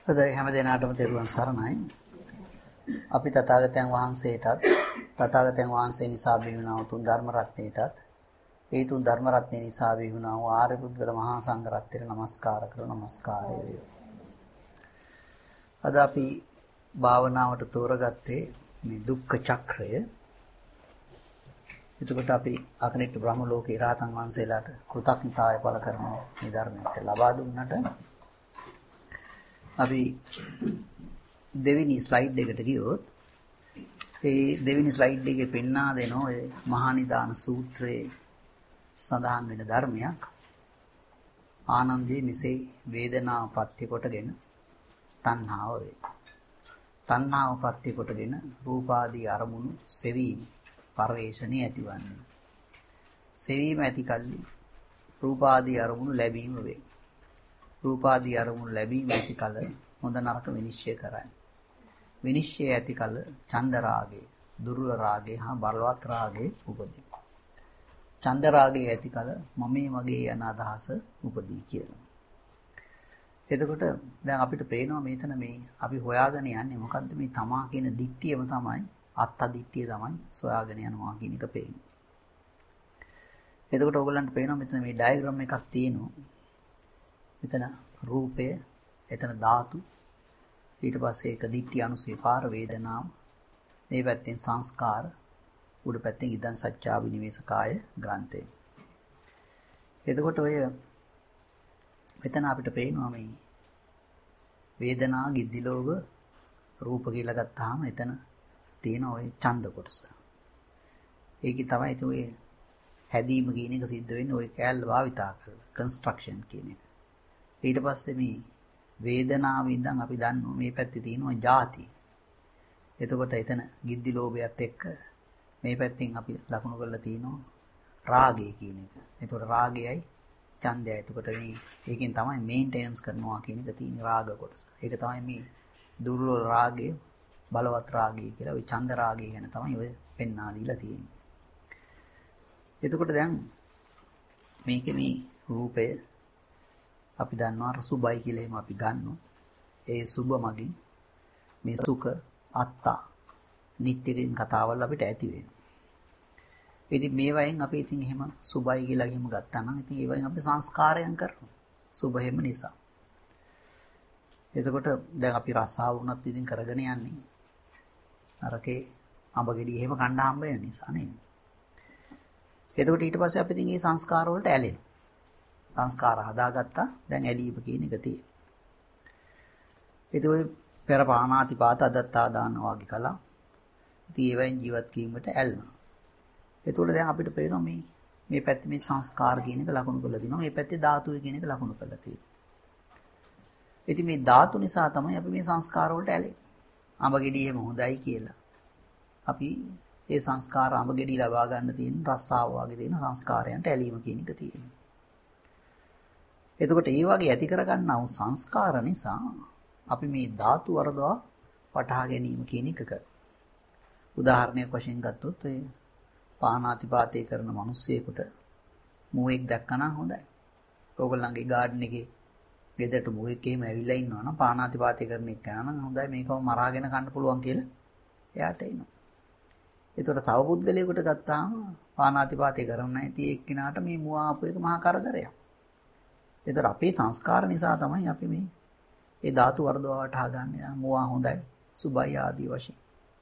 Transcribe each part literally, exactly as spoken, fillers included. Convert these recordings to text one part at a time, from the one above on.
හොඳයි හැම දිනාටම තෙරුවන් සරණයි. අපි තථාගතයන් වහන්සේටත් තථාගතයන් වහන්සේ නිසා බිහිවුණා වූ ධර්ම රත්නයටත් ඒ තුන් ධර්ම රත්නය නිසා බිහිවුණා වූ ආර්ය පුද්ගල මහා සංඝ රත්නයට නමස්කාර කරන නමස්කාරය වේ. අද අපි භාවනාවට තෝරගත්තේ මේ දුක්ඛ චක්‍රය. එතකොට අපි අකනිට බ්‍රහ්ම ලෝකේ රහතන් වහන්සේලාට කෘතඥතාවය පළ කරන මේ ධර්මයට ලබා දුන්නට අපි දෙවෙනි ස්ලයිඩ් එකට ගියොත් ඒ දෙවෙනි ස්ලයිඩ් එකේ පෙන්වා දෙන ඔය මහා නිදාන සූත්‍රයේ සඳහන් වෙන ධර්මයක් ආනන්දේ මෙසේ වේදනා ප්‍රත්‍ය කොටගෙන තණ්හාව වේ. තණ්හාව ප්‍රත්‍ය කොටගෙන රූපාදී අරමුණු සෙවීම පරිවේශණේ ඇතිවන්නේ. සෙවීම ඇති කල්ලි රූපාදී අරමුණු ලැබීම වේ. රූපාදී අරමුණු ලැබීම ඇති කල හොඳ නරක විනිශ්චය කරයි. විනිශ්චය ඇති කල චන්ද රාගය, දුර්වල රාගය හා බලවත් රාගය උපදී. චන්ද රාගය ඇති කල මමේ මගේ යන අදහස උපදී කියලා. එතකොට දැන් අපිට පේනවා මේතන මේ අපි හොයාගෙන යන්නේ මොකද්ද මේ තමා කියන දික්තියම තමයි අත්ත දික්තිය තමයි සොයාගෙන යනවා කියන එක පේන්නේ. එතකොට ඕගොල්ලන්ට පේනවා මෙතන මේ ඩයග්‍රෑම් එකක් තියෙනවා. මෙතන රූපය, එතන ධාතු, ඊට පස්සේ එක දිට්ඨි අනුසේ පාර වේදනාව, මේ පැත්තෙන් සංස්කාර, උඩ පැත්තෙන් ඉදන් සත්‍යා විනිවේසකාය ග්‍රන්ථය. එතකොට ඔය මෙතන අපිට පේනවා මේ වේදනා, ගිද්දි, ලෝභ, රූප කියලා ගත්තාම එතන තියෙන ඔය ඡන්ද කොටස. ඒකේ තමයි ඒ ඔය හැදීම කියන එක සිද්ධ වෙන්නේ ඔය කැලල භාවිතා කරලා කන්ස්ට්‍රක්ෂන් කියන එක. ඊට පස්සේ මේ වේදනාව ඉඳන් අපි දන්නවා මේ පැත්තේ තියෙනවා ಜಾති. එතකොට එතන ගිද්දි ලෝභයත් එක්ක මේ පැත්තෙන් අපි ලකුණු කරලා තියෙනවා රාගය කියන එක. එතකොට රාගයයි ඡන්දයයි. එතකොට මේ ඒකෙන් තමයි මේන්ටෙනන්ස් කරනවා කියන එක තියෙන රාග කොටස. ඒක තමයි මේ දුර්වල රාගය, බලවත් රාගය කියලා ඔය ඡන්ද රාගය ගැන තමයි ඔය පෙන්වා දීලා තියෙන්නේ. එතකොට දැන් මේකේ මේ රූපය අපි දන්නවා සුභයි කියලා එහෙම අපි ගන්නවා. ඒ සුභ මගින් මේ සුඛ අත්තා නිට්ටයෙන් කතාවල් අපිට ඇති වෙනවා. ඉතින් මේ වයින් අපි ඉතින් එහෙම සුභයි කියලා එහෙම ගත්තා නම් ඉතින් ඒ වයින් අපි සංස්කාරයන් කරනවා. සුභ හැම නිසා. එතකොට දැන් අපි රසාව වුණත් ඉතින් කරගෙන යන්නේ. අරකේ අඹ ගෙඩි එහෙම කන්න හම්බ වෙන නිසා නේද? එතකොට ඊට පස්සේ අපි ඉතින් මේ සංස්කාර වලට ඇලෙනවා. සංස්කාර හදාගත්තා දැන් ඇලීම කියන එක තියෙනවා. ඉතින් ඔය පෙර පාණාතිපාත අදත්තා දාන වගේ කළා. ඉතින් ඒවෙන් ජීවත් වීමට ඇල්ලනවා. එතකොට දැන් අපිට පේනවා මේ මේ පැත්තේ මේ සංස්කාර කියන එක ලකුණු කරලා තිනවා. මේ පැත්තේ ධාතුවේ කියන එක ලකුණු කරලා තියෙනවා. ඉතින් මේ ධාතු නිසා තමයි අපි මේ සංස්කාර වලට ඇලෙන්නේ. අඹ ගෙඩි එහෙම හොඳයි කියලා. අපි ඒ සංස්කාර අඹ ගෙඩි ලබා ගන්න තියෙන රස්සාව වගේ තියෙන සංස්කාරයන්ට ඇලීම කියන එක තියෙනවා. එතකොට ඒ වගේ ඇති කරගන්නා වූ සංස්කාර නිසා අපි මේ ධාතු වර්ධව වටහා ගැනීම කියන එක කරනවා. උදාහරණයක් වශයෙන් ගත්තොත් ඒ පාණාතිපාතේ කරන මිනිස්සෙකුට මුවෙක් දැක්කනම් හොඳයි. ඕගොල්ලන්ගේ ගාඩන් එකේ ගෙදරට මුවෙක් එහෙම ඇවිල්ලා ඉන්නවා නම් පාණාතිපාතේ කරන එක නම් හොඳයි මේකව මරාගෙන කන්න පුළුවන් කියලා එයාට එනවා. ඒතකොට තව පුද්ගලයෙකුට ගත්තාම පාණාතිපාතේ කරන්නේ නැති එක්කිනාට මේ මුව ආපු එක මහා කරදරයක්. ඒතර අපේ සංස්කාර නිසා තමයි අපි මේ ඒ ධාතු වර්ධව වටහා ගන්න. මොවා හොඳයි, සුභයි ආදී වශයෙන්.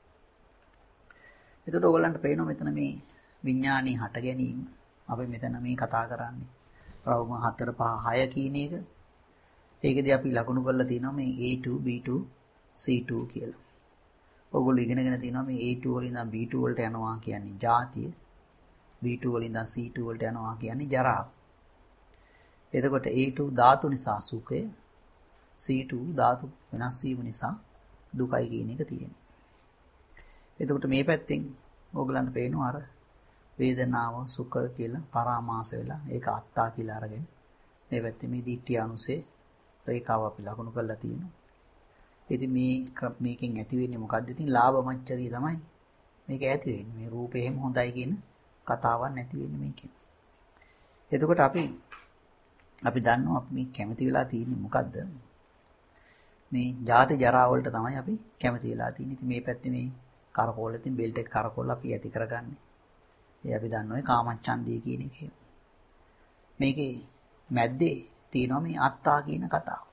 ඒතකොට ඕගොල්ලන්ට පේනවා මෙතන මේ විඥානී හට ගැනීම. අපි මෙතන මේ කතා කරන්නේ රවුම හතර පහ හය කියන එක. ඒකදී අපි ලකුණු කරලා තියෙනවා මේ A two B two C two කියලා. ඕගොල්ලෝ ඉගෙනගෙන තියෙනවා මේ A two වලින් ඉඳන් B two වලට යනවා කියන්නේ ජාතිය. B two වලින් ඉඳන් C two වලට යනවා කියන්නේ ජරාව. එතකොට A two ධාතු නිසා සුඛය, C two ධාතු වෙනස් වීම නිසා දුකයි කියන එක තියෙනවා. එතකොට මේ පැත්තෙන් ඕගලන්ට පේනවා අර වේදනාව සුඛ කියලා පරාමාස වෙලා ඒක අත්තා කියලා අරගෙන මේ පැත්තේ මේ දිට්ඨිය අනුසේ රේඛාව අපි ලකුණු කරලා තියෙනවා. ඉතින් මේ මේකෙන් ඇති වෙන්නේ මොකද්ද? ඉතින් ලාභ මච්චරිය තමයි මේක ඇති වෙන්නේ. මේ රූපේ එහෙම හොඳයි කියන කතාවක් නැති වෙන්නේ මේකෙන්. එතකොට අපි අපි දන්නවා අපි මේ කැමති වෙලා තියෙන්නේ මොකද්ද? මේ ජාති ජරා වලට තමයි අපි කැමති වෙලා තියෙන්නේ. ඉතින් මේ පැත්තේ මේ කරකෝල ඉතින් බෙල්ට් එක කරකෝල අපි ඇති කරගන්නේ. ඒ අපි දන්න ඔය කාමච්ඡන්දය කියන එක. මේකේ මැද්දේ තියෙනවා මේ අත්තා කියන කතාව.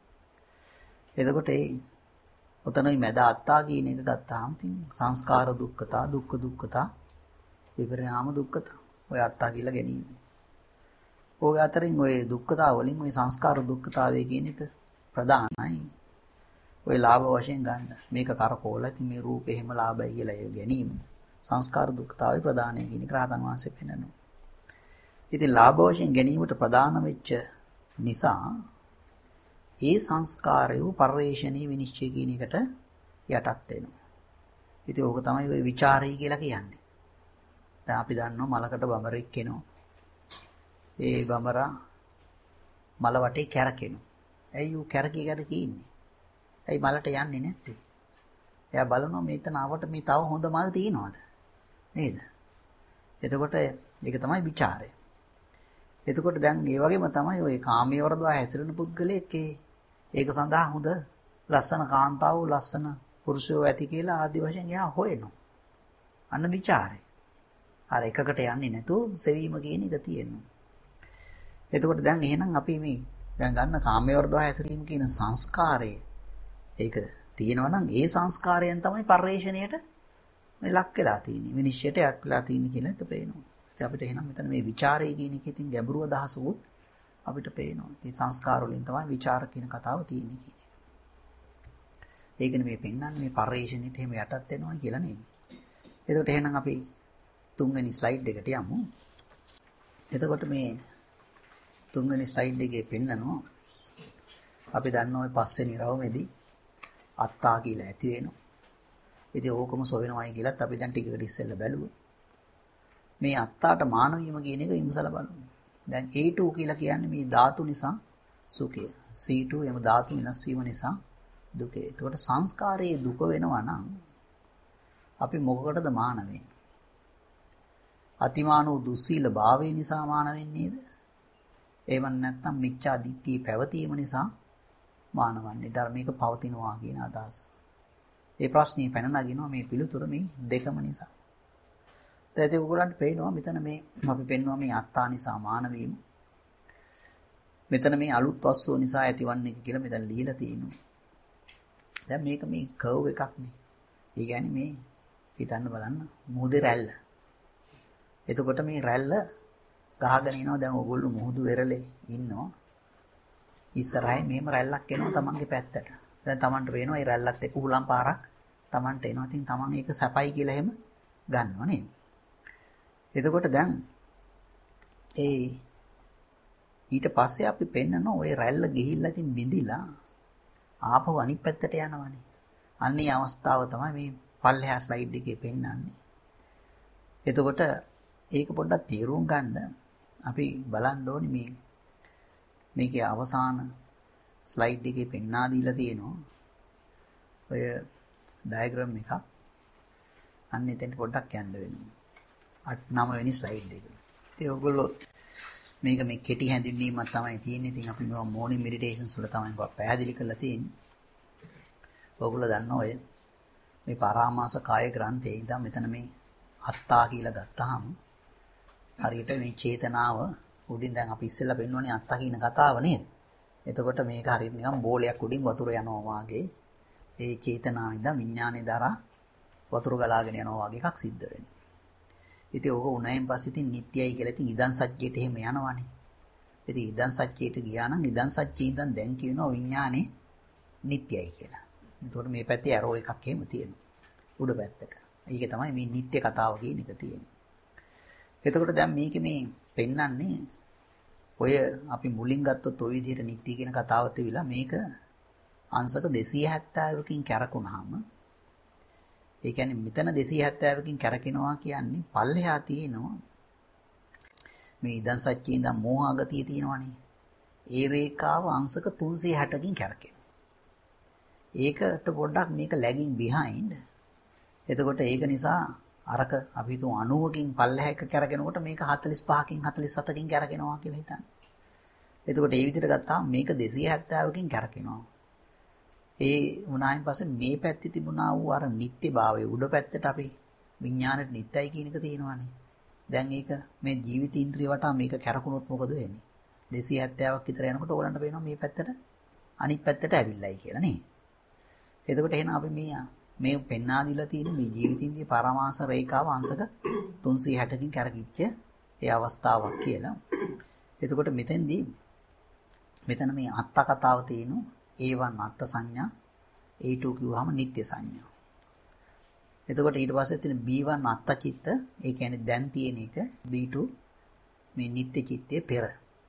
එතකොට ඒ ඔතනයි මැද අත්තා කියන එක ගත්තාම තින් සංස්කාර දුක්ඛතා දුක්ඛ දුක්ඛතා විපරිණාම දුක්ඛතා ඔය අත්තා කියලා ගැනීම. ඔය අතරින් ඔය දුක්ඛතා වලින් ඔය සංස්කාර දුක්ඛතාවය කියන එක ප්‍රධානයි. ඔය ලාභ වශයෙන් ගන්න. මේක කරකෝල ඉතින් මේ රූපේ හැම ලාභයි කියලා ඒ ගැනීම. සංස්කාර දුක්ඛතාවය ප්‍රධානයි කියන එක රහතන් වහන්සේ පෙන්නනවා. ඉතින් ලාභ වශයෙන් ගැනීමට ප්‍රධාන වෙච්ච නිසා ඒ සංස්කාරය පරිේශණී විනිශ්චය කියන එකට යටත් වෙනවා. ඉතින් ඕක තමයි ඔය ਵਿਚාරය කියලා කියන්නේ. දැන් අපි දන්නවා මලකට බඹරෙක් එනවා. ඒ බඹරා මල වටේ කැරකෙනවා. ඇයි ඌ කැරකී කැරකී ඉන්නේ? ඇයි මලට යන්නේ නැත්තේ? එයා බලනවා මෙතන ආවට මේ තව හොඳ මල් තියෙනවද? නේද? එතකොට ඒක තමයි ਵਿਚාරය. එතකොට දැන් ඒ වගේම තමයි ඔය කාමයේ වරදවා හැසිරෙන පුද්ගලයෙක් ඒක සඳහා හොඳ ලස්සන කාන්තාව ලස්සන පුරුෂයෝ ඇති කියලා ආදි වශයෙන් එයා හොයනවා. අන්න ਵਿਚාරය. අර එකකට යන්නේ නැතුව සෙවීම කියන එක තියෙනවා. එතකොට දැන් එහෙනම් අපි මේ දැන් ගන්න කාමයේ වරදවා හැසිරීම කියන සංස්කාරය ඒක තියෙනවා නම් ඒ සංස්කාරයෙන් තමයි පරිේශණයට මේ ලක් වෙලා තියෙන්නේ. විනිශ්චයට යක් වෙලා තියෙන්නේ කියලා එක පේනවා. ඉතින් අපිට එහෙනම් මෙතන මේ ਵਿਚාරය කියන එකේ තියෙන ගැඹුරු අදහසකුත් අපිට පේනවා. මේ සංස්කාර වලින් තමයි ਵਿਚාර කියන කතාව තියෙන්නේ කියන එක. ඒකනේ මේ පෙන්වන්නේ මේ පරිේශණයට එහෙම යටත් වෙනවා කියලා නේද? එතකොට එහෙනම් අපි තුන්වෙනි ස්ලයිඩ් එකට යමු. එතකොට මේ තුන්වෙනි ස්ලයිඩ් එකේ පෙන්නනවා අපි දන්නවා ඔය පස්වෙනි රවුමේදී අත්තා කියලා ඇති වෙනවා. ඉතින් ඕකම සොවෙනවයි කියලාත් අපි දැන් ටිකකට ඉස්සෙල්ලා බැලුවා. මේ අත්තාට මාන වීම කියන එක විමසලා බලමු. දැන් A two කියලා කියන්නේ මේ ධාතු නිසා සුඛය. C two එම ධාතු වෙනස් වීම නිසා දුකේ. ඒකට සංස්කාරයේ දුක වෙනවා නම් අපි මොකකටද මාන වෙන්නේ? අතිමානෝ දුස්සීල භාවය නිසා මාන වෙන්නේද? එහෙම නැත්නම් මිච්ඡා දිට්ඨිය පැවතීම නිසා මානවන්නේ ධර්මයක පවතිනවා කියන අදහස. ඒ ප්‍රශ්නේ පැන නගිනවා මේ පිළිතුර මේ දෙකම නිසා. දැන් ඒක උගලන්ට පේනවා මෙතන මේ අපි පෙන්නවා මේ අත්තා නිසා මාන වීම. මෙතන මේ අලුත් වස්තුව නිසා ඇතිවන්නේ කියලා මෙතන ලියලා තියෙනවා. දැන් මේක මේ කර්ව් එකක් නේ. ඒ කියන්නේ මේ හිතන්න බලන්න මුහුදේ රැල්ල. එතකොට මේ රැල්ල ගහගෙන එනවා දැන් ඕගොල්ලෝ මුහුදු වෙරළේ ඉන්නවා. ඉස්සරහින් මෙහෙම රැල්ලක් එනවා තමන්ගේ පැත්තට. දැන් තමන්ට පේනවා මේ රැල්ලත් එක්ක උහුලම් පාරක් තමන්ට එනවා. ඉතින් තමන් ඒක සැපයි කියලා එහෙම ගන්නවා නේද? එතකොට දැන් ඒ ඊට පස්සේ අපි පෙන්නනවා ওই රැල්ල ගිහිල්ලා ඉතින් බිඳිලා ආපහු අනිත් පැත්තට යනවානේ. අන්නේ අවස්ථාව තමයි මේ පල්ලෙහා ස්ලයිඩ් එකේ පෙන්නන්නේ. එතකොට ඒක පොඩ්ඩක් තේරුම් ගන්න අපි බලන්න ඕනේ මේ මේකේ අවසාන ස්ලයිඩ් එකේ පෙන්වා දීලා තියෙනවා ඔය ඩයග්‍රෑම් එකක්. අන්න එතෙන් පොඩ්ඩක් යන්න වෙනවා. අට නව වෙනි ස්ලයිඩ් එක. ඉතින් ඔයගොල්ලෝ මේක මේ කෙටි හැඳින්වීමක් තමයි තියෙන්නේ. ඉතින් අපි මේවා මෝර්නින් මෙඩිටේෂන්ස් වල තමයි පැහැදිලි කරලා තියෙන්නේ. ඔයගොල්ලෝ දන්නවා ඔය මේ පරාමාස කාය ග්‍රන්ථයේ ඉඳන් මෙතන මේ අත්තා කියලා ගත්තාම හරියට මේ චේතනාව උඩින් දැන් අපි ඉස්සෙල්ලා පෙන්වන්නේ අත්තා කියන කතාව නේද? එතකොට මේක හරියට නිකන් බෝලයක් උඩින් වතුර යනවා වගේ ඒ චේතනාව ඉඳන් විඥානේ දරා වතුර ගලාගෙන යනවා වගේ එකක් සිද්ධ වෙනවා. ඉතින් ඕක උණයින් පස්සේ ඉතින් නිට්ටයයි කියලා ඉතින් ඉදන් සත්‍යයට එහෙම යනවනේ. ඉතින් ඉදන් සත්‍යයට ගියා නම් ඉදන් සත්‍යයෙන් ඉඳන් දැන් කියනවා විඥානේ නිට්ටයයි කියලා. එතකොට මේ පැත්තේ ඇරෝ එකක් එහෙම තියෙනවා. උඩ පැත්තට. ඒක තමයි මේ නිට්ටය කතාව කියන එක තියෙන්නේ. එතකොට දැන් මේකේ මේ පෙන්වන්නේ ඔය අපි මුලින් ගත්තොත් ওই විදිහට නිට්ටය කියන කතාව තිබිලා මේක අංශක දෙසිය හැත්තෑවකින් කැරකුණාම ඒ කියන්නේ මෙතන දෙසිය හැත්තෑවකින් කැරකෙනවා කියන්නේ පල්ලෙහා තියෙනවා මේ ඉදන් සත්‍යයේ ඉඳන් මෝහගතිය තියෙනවනේ. ඒ රේඛාව අංශක තුන්සිය හැටකින් කැරකෙනවා. ඒකට පොඩ්ඩක් මේක lagging behind. එතකොට ඒක නිසා අරක අපි හිතුව අනූවකින් පල්ලෙහා එක කැරගෙනකොට මේක හතළිස් පහකින් හතළිස් හතකින් කැරගෙනවා කියලා හිතන්න. එතකොට ඒ විදිහට ගත්තාම මේක දෙසිය හැත්තෑවකින් කැරගෙනවා. ඒ වුණායින් පස්සේ මේ පැත්තේ තිබුණා වූ අර නිත්‍යභාවය උඩ පැත්තට අපි විඥානෙට නිත්‍යයි කියන එක තියෙනවානේ. දැන් ඒක මේ ජීවිතීන්ද්‍රිය වටා මේක කැරකුණොත් මොකද වෙන්නේ? දෙසිය හැත්තෑවක් විතර යනකොට ඕගලන්ට පේනවා මේ පැත්තට අනිත් පැත්තට ඇවිල්ලායි කියලා නේ. එතකොට එහෙනම් අපි මේ මේ පෙන්වා දීලා තියෙන මේ ජීවිතින්දී පරමාස රේඛාව අංශක තුන්සිය හැටකින් කැරකිච්ච ඒ අවස්ථාවක් කියලා. එතකොට මෙතෙන්දී මෙතන මේ අත්ත කතාව තියෙන ඒ වන් අත්ත සංඥා ඒ ටූ කිව්වහම නිත්‍ය සංඥා. එතකොට ඊට පස්සේ තියෙන බී වන් අත්ත චිත්ත ඒ කියන්නේ දැන් තියෙන එක බී ටූ මේ නිත්‍ය චිත්තයේ පෙර.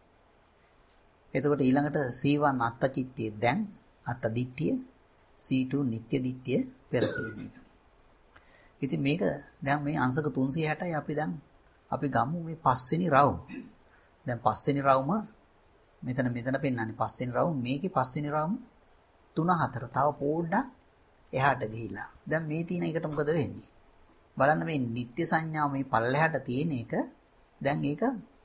එතකොට ඊළඟට සී වන් අත්ත චිත්තයේ දැන් අත්ත දිට්ඨිය සී ටූ නිත්‍ය දිට්ඨිය පෙර කියන එක. ඉතින් මේක දැන් මේ අංශක තුන්සිය හැටයි අපි දැන් අපි ගමු මේ පස්වෙනි රවුම. දැන් පස්වෙනි රවුම මෙතන මෙතන පෙන්නන්නේ පස්වෙනි රවුම මේකේ පස්වෙනි රවුම තුන හතර තව පොඩ්ඩක් එහාට ගිහිලා. දැන් මේ තියෙන එකට මොකද වෙන්නේ? බලන්න මේ නිත්‍ය සංඥාව මේ පල්ලෙහාට තියෙන එක දැන් ඒක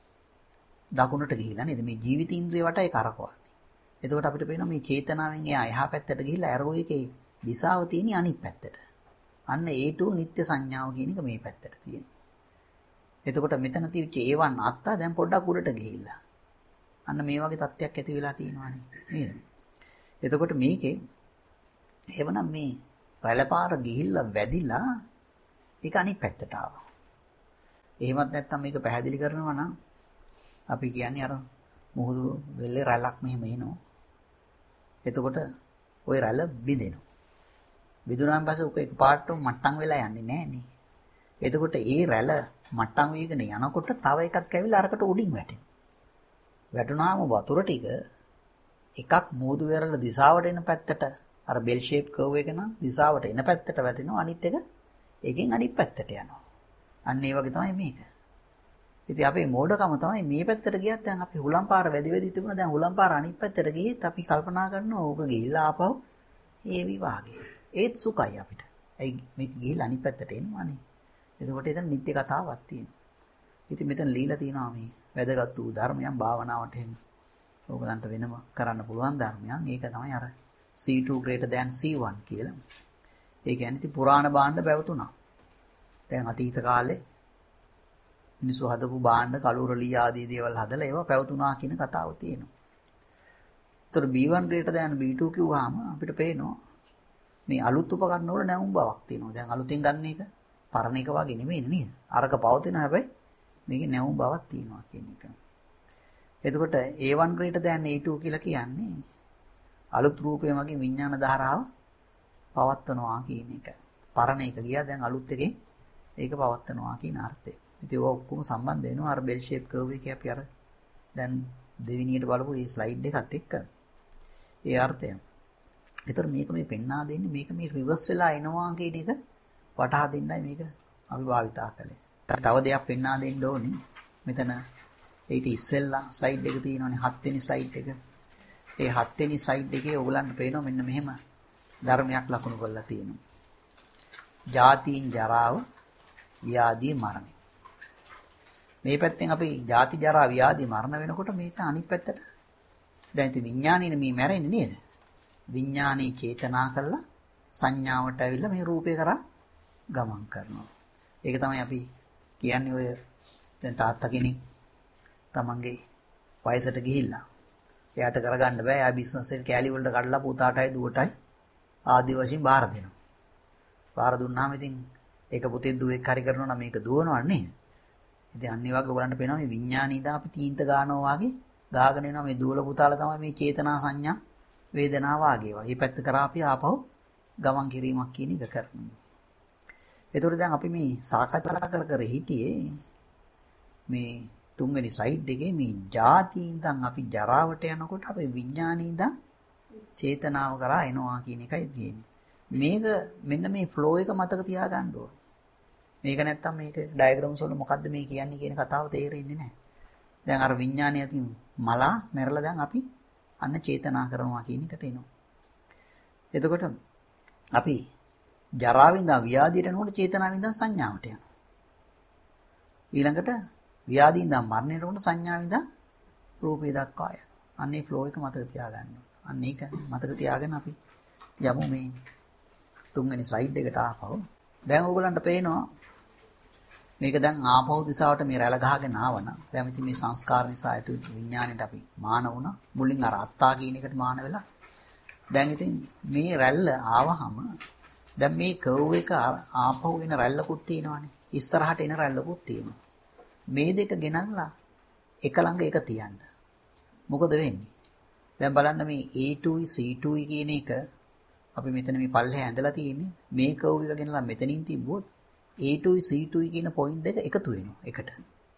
දකුණට ගිහිලා නේද? මේ ජීවිතීන්ද්‍රිය වටේ කරකවන්නේ. එතකොට අපිට පේනවා මේ චේතනාවෙන් එහා එහා පැත්තට ගිහිලා ඇරෝ එකේ දිශාව තියෙන අනිත් පැත්තට. අන්න ඒ ටූ නිත්‍ය සංඥාව කියන එක මේ පැත්තට තියෙනවා. එතකොට මෙතන තියච්ච ඒ වන් අත්තා දැන් පොඩ්ඩක් උඩට ගිහිල්ලා. අන්න මේ වගේ තත්ත්වයක් ඇති වෙලා තියෙනවානේ නේද? එතකොට මේකේ එවනම් මේ රැළපාර ගිහිල්ලා වැදිලා ඒක අනිත් පැත්තට ආවා. එහෙමත් නැත්නම් මේක පැහැදිලි කරනවා නම් අපි කියන්නේ අර මුහුදු වෙල්ලේ රැළක් මෙහෙම එනවා. එතකොට ওই රැළ බිඳෙනවා. බිඳුනාන් පස්සේ ඔක එකපාරට මට්ටම් වෙලා යන්නේ නැහැ නේ. එතකොට ඒ රැළ මට්ටම් වේගන යනකොට තව එකක් ඇවිල්ලා අරකට උඩින් වැටෙනවා. වැටුනාම වතුර ටික එකක් මුහුදු වෙරළ දිශාවට එන පැත්තට අර බෙල් ෂේප් කර්ව් එක නම් දිශාවට එන පැත්තට වැටෙනවා අනිත් එක එකෙන් අනිත් පැත්තට යනවා. අන්න ඒ වගේ තමයි මේක. ඉතින් අපේ මෝඩකම තමයි මේ පැත්තට ගියත් දැන් අපි හුලම් පාර වැඩි වැඩි තිබුණා දැන් හුලම් පාර අනිත් පැත්තට ගියෙත් අපි කල්පනා කරනවා ඕක ගිහිල්ලා ආපහු ඒ විවාගේ. ඒත් සුඛයි අපිට. ඇයි මේක ගිහිල්ලා අනිත් පැත්තට එනවනේ. එතකොට එතන නිත්‍ය කතාවක් තියෙනවා. ඉතින් මෙතන ලීලා තියෙනවා මේ වැදගත් වූ ධර්මයන් භාවනාවට එහෙම. ඕගලන්ට වෙනම කරන්න පුළුවන් ධර්මයන්. ඒක තමයි අර C two greater than C one කියලා. ඒ කියන්නේ ඉතින් පුරාණ භාණ්ඩ පැවතුණා. දැන් අතීත කාලේ මිනිස්සු හදපු භාණ්ඩ කලුරලී ආදී දේවල් හදලා ඒවා පැවතුණා කියන කතාව තියෙනවා. ඒතර B one greater than B two කිව්වහම අපිට පේනවා මේ අලුත් උපකරණ වල නැවුම් බවක් තියෙනවා. දැන් අලුතෙන් ගන්න එක පරණ එක වගේ නෙමෙයි නේද? අරක පවතින හැබැයි මේකේ නැවුම් බවක් තියෙනවා කියන එක. එතකොට A one greater than A two කියලා කියන්නේ අලුත් රූපය මගින් විඥාන ධාරාව පවත්වනවා කියන එක. පරණ එක ගියා දැන් අලුත් එකේ ඒක පවත්වනවා කියන අර්ථය. ඉතින් ඔය ඔක්කොම සම්බන්ධ වෙනවා අර බෙල් ෂේප් කර්ව් එකේ අපි අර දැන් දෙවෙනියට බලපු මේ ස්ලයිඩ් එකත් එක්ක. ඒ අර්ථය. ඒතර මේක මේ පෙන්වා දෙන්නේ මේක මේ රිවර්ස් වෙලා එනවා කියන එක වටහා දෙන්නයි මේක අපි භාවිතා කළේ. තව දෙයක් පෙන්වා දෙන්න ඕනේ. මෙතන ඊට ඉස්සෙල්ලා ස්ලයිඩ් එක තියෙනවානේ හත් වෙනි ස්ලයිඩ් එක. ඒ හත් වෙනි ස්ලයිඩ් එකේ ඕගලන්ට පේනවා මෙන්න මෙහෙම ධර්මයක් ලකුණු කරලා තියෙනවා. ජාතීන් ජරාව ව්‍යාධි මරණය. මේ පැත්තෙන් අපි ජාති ජරා ව්‍යාධි මරණ වෙනකොට මේක අනිත් පැත්තට දැන් ඉතින් විඥානේනේ මේ මැරෙන්නේ නේද? විඥානේ චේතනා කරලා සංඥාවට ඇවිල්ලා මේ රූපේ කරා ගමන් කරනවා. ඒක තමයි අපි කියන්නේ ඔය දැන් තාත්තා කෙනෙක් තමන්ගේ වයසට ගිහිල්ලා එයාට කරගන්න බෑ. එයා බිස්නස් එක කෑලි වලට කඩලා පුතාටයි දුවටයි ආදි වශයෙන් බාර දෙනවා. බාර දුන්නාම ඉතින් ඒක පුතේ දුවෙක් හරි කරනවා නම් මේක දුවනවා නේද? ඉතින් අනිත් වගේ ඔයගලන්ට පේනවා මේ විඥානීය දා අපි තීන්ත ගන්නවා වගේ ගාගෙන යනවා මේ දුවල පුතාලා තමයි මේ චේතනා සංඥා වේදනාව වාගේ ඒවා. මේ පැත්ත කරා අපි ආපහු ගමන් කිරීමක් කියන එක කරනවා. ඒතකොට දැන් අපි මේ සාකච්ඡා කර කර හිටියේ මේ තුන්වෙනි ස්ලයිඩ් එකේ මේ ಜಾතියින්දන් අපි ජරාවට යනකොට අපේ විඥානීයද චේතනාව කරා එනවා කියන එකයි තියෙන්නේ. මේක මෙන්න මේ ෆ්ලෝ එක මතක තියාගන්න ඕනේ. මේක නැත්තම් මේක ඩයග්‍රෑම්ස් වල මොකද්ද මේ කියන්නේ කියන කතාව තේරෙන්නේ නැහැ. දැන් අර විඥානය අතින් මලා මැරලා දැන් අපි අන්න චේතනා කරනවා කියන එකට එනවා. එතකොට අපි ජරාවෙන්ද ව්‍යාධියට යනකොට චේතනාවෙන්ද සංඥාවට යනවා. ඊළඟට ව්‍යාධියෙන්ද මරණයට යනකොට සංඥාවෙන්ද රූපේ දක්වා යනවා. අන්න ඒ ෆ්ලෝ එක මතක තියාගන්න ඕනේ. අන්න ඒක මතක තියාගෙන අපි යමු මේ තුන්වෙනි ස්ලයිඩ් එකට ආපහු. දැන් ඕගොල්ලන්ට පේනවා මේක දැන් ආපහු දිශාවට මේ රැළ ගහගෙන ආවනම් දැන් ඉතින් මේ සංස්කාර නිසා ඇතුළු විඥාණයට අපි මාන වුණා. මුලින් අර අත්තා කියන එකට මාන වෙලා. දැන් ඉතින් මේ රැල්ල ආවහම දැන් මේ කර්ව් එක ආපහු එන රැල්ලකුත් තියෙනවානේ. ඉස්සරහට එන රැල්ලකුත් තියෙනවා. මේ දෙක ගෙනල්ලා එක ළඟ එක තියන්න. මොකද වෙන්නේ? දැන් බලන්න මේ A two C two කියන එක අපි මෙතන මේ පල්ලෙහා ඇඳලා තියෙන්නේ. මේ කර්ව් එක ගෙනලා මෙතනින් තිබ්බොත් A two C two කියන පොයින්ට් දෙක එකතු වෙනවා එකට.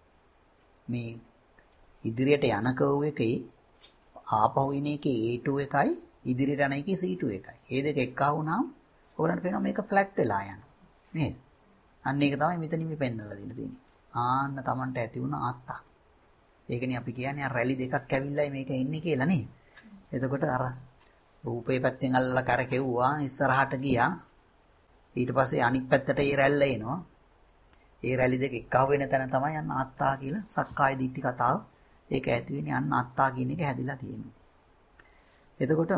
මේ ඉදිරියට යන කර්ව් එකේ ආපහු ඉන එකේ A two එකයි ඉදිරියට යන එකේ C two එකයි. මේ දෙක එක්කා වුණාම ඔයගලන්ට පේනවා මේක ෆ්ලැට් වෙලා යනවා. නේද? අන්න ඒක තමයි මෙතනින් මේ පෙන්නලා දෙන්න තියෙන්නේ. ආන්න Tamanට ඇති වුණ ආත්තා. ඒකනේ අපි කියන්නේ අර රැලි දෙකක් ඇවිල්ලායි මේක එන්නේ කියලා නේද? එතකොට අර රූපේ පැත්තෙන් අල්ලලා කරකෙව්වා ඉස්සරහට ගියා. ඊට පස්සේ අනිත් පැත්තට ඒ රැල්ල එනවා. ඒ රැලි දෙක එක්කව වෙන තැන තමයි අන්න ආත්තා කියලා සක්කාය දිට්ඨි කතාව. ඒක ඇති වෙන්නේ අන්න ආත්තා කියන එක හැදිලා තියෙනවා. එතකොට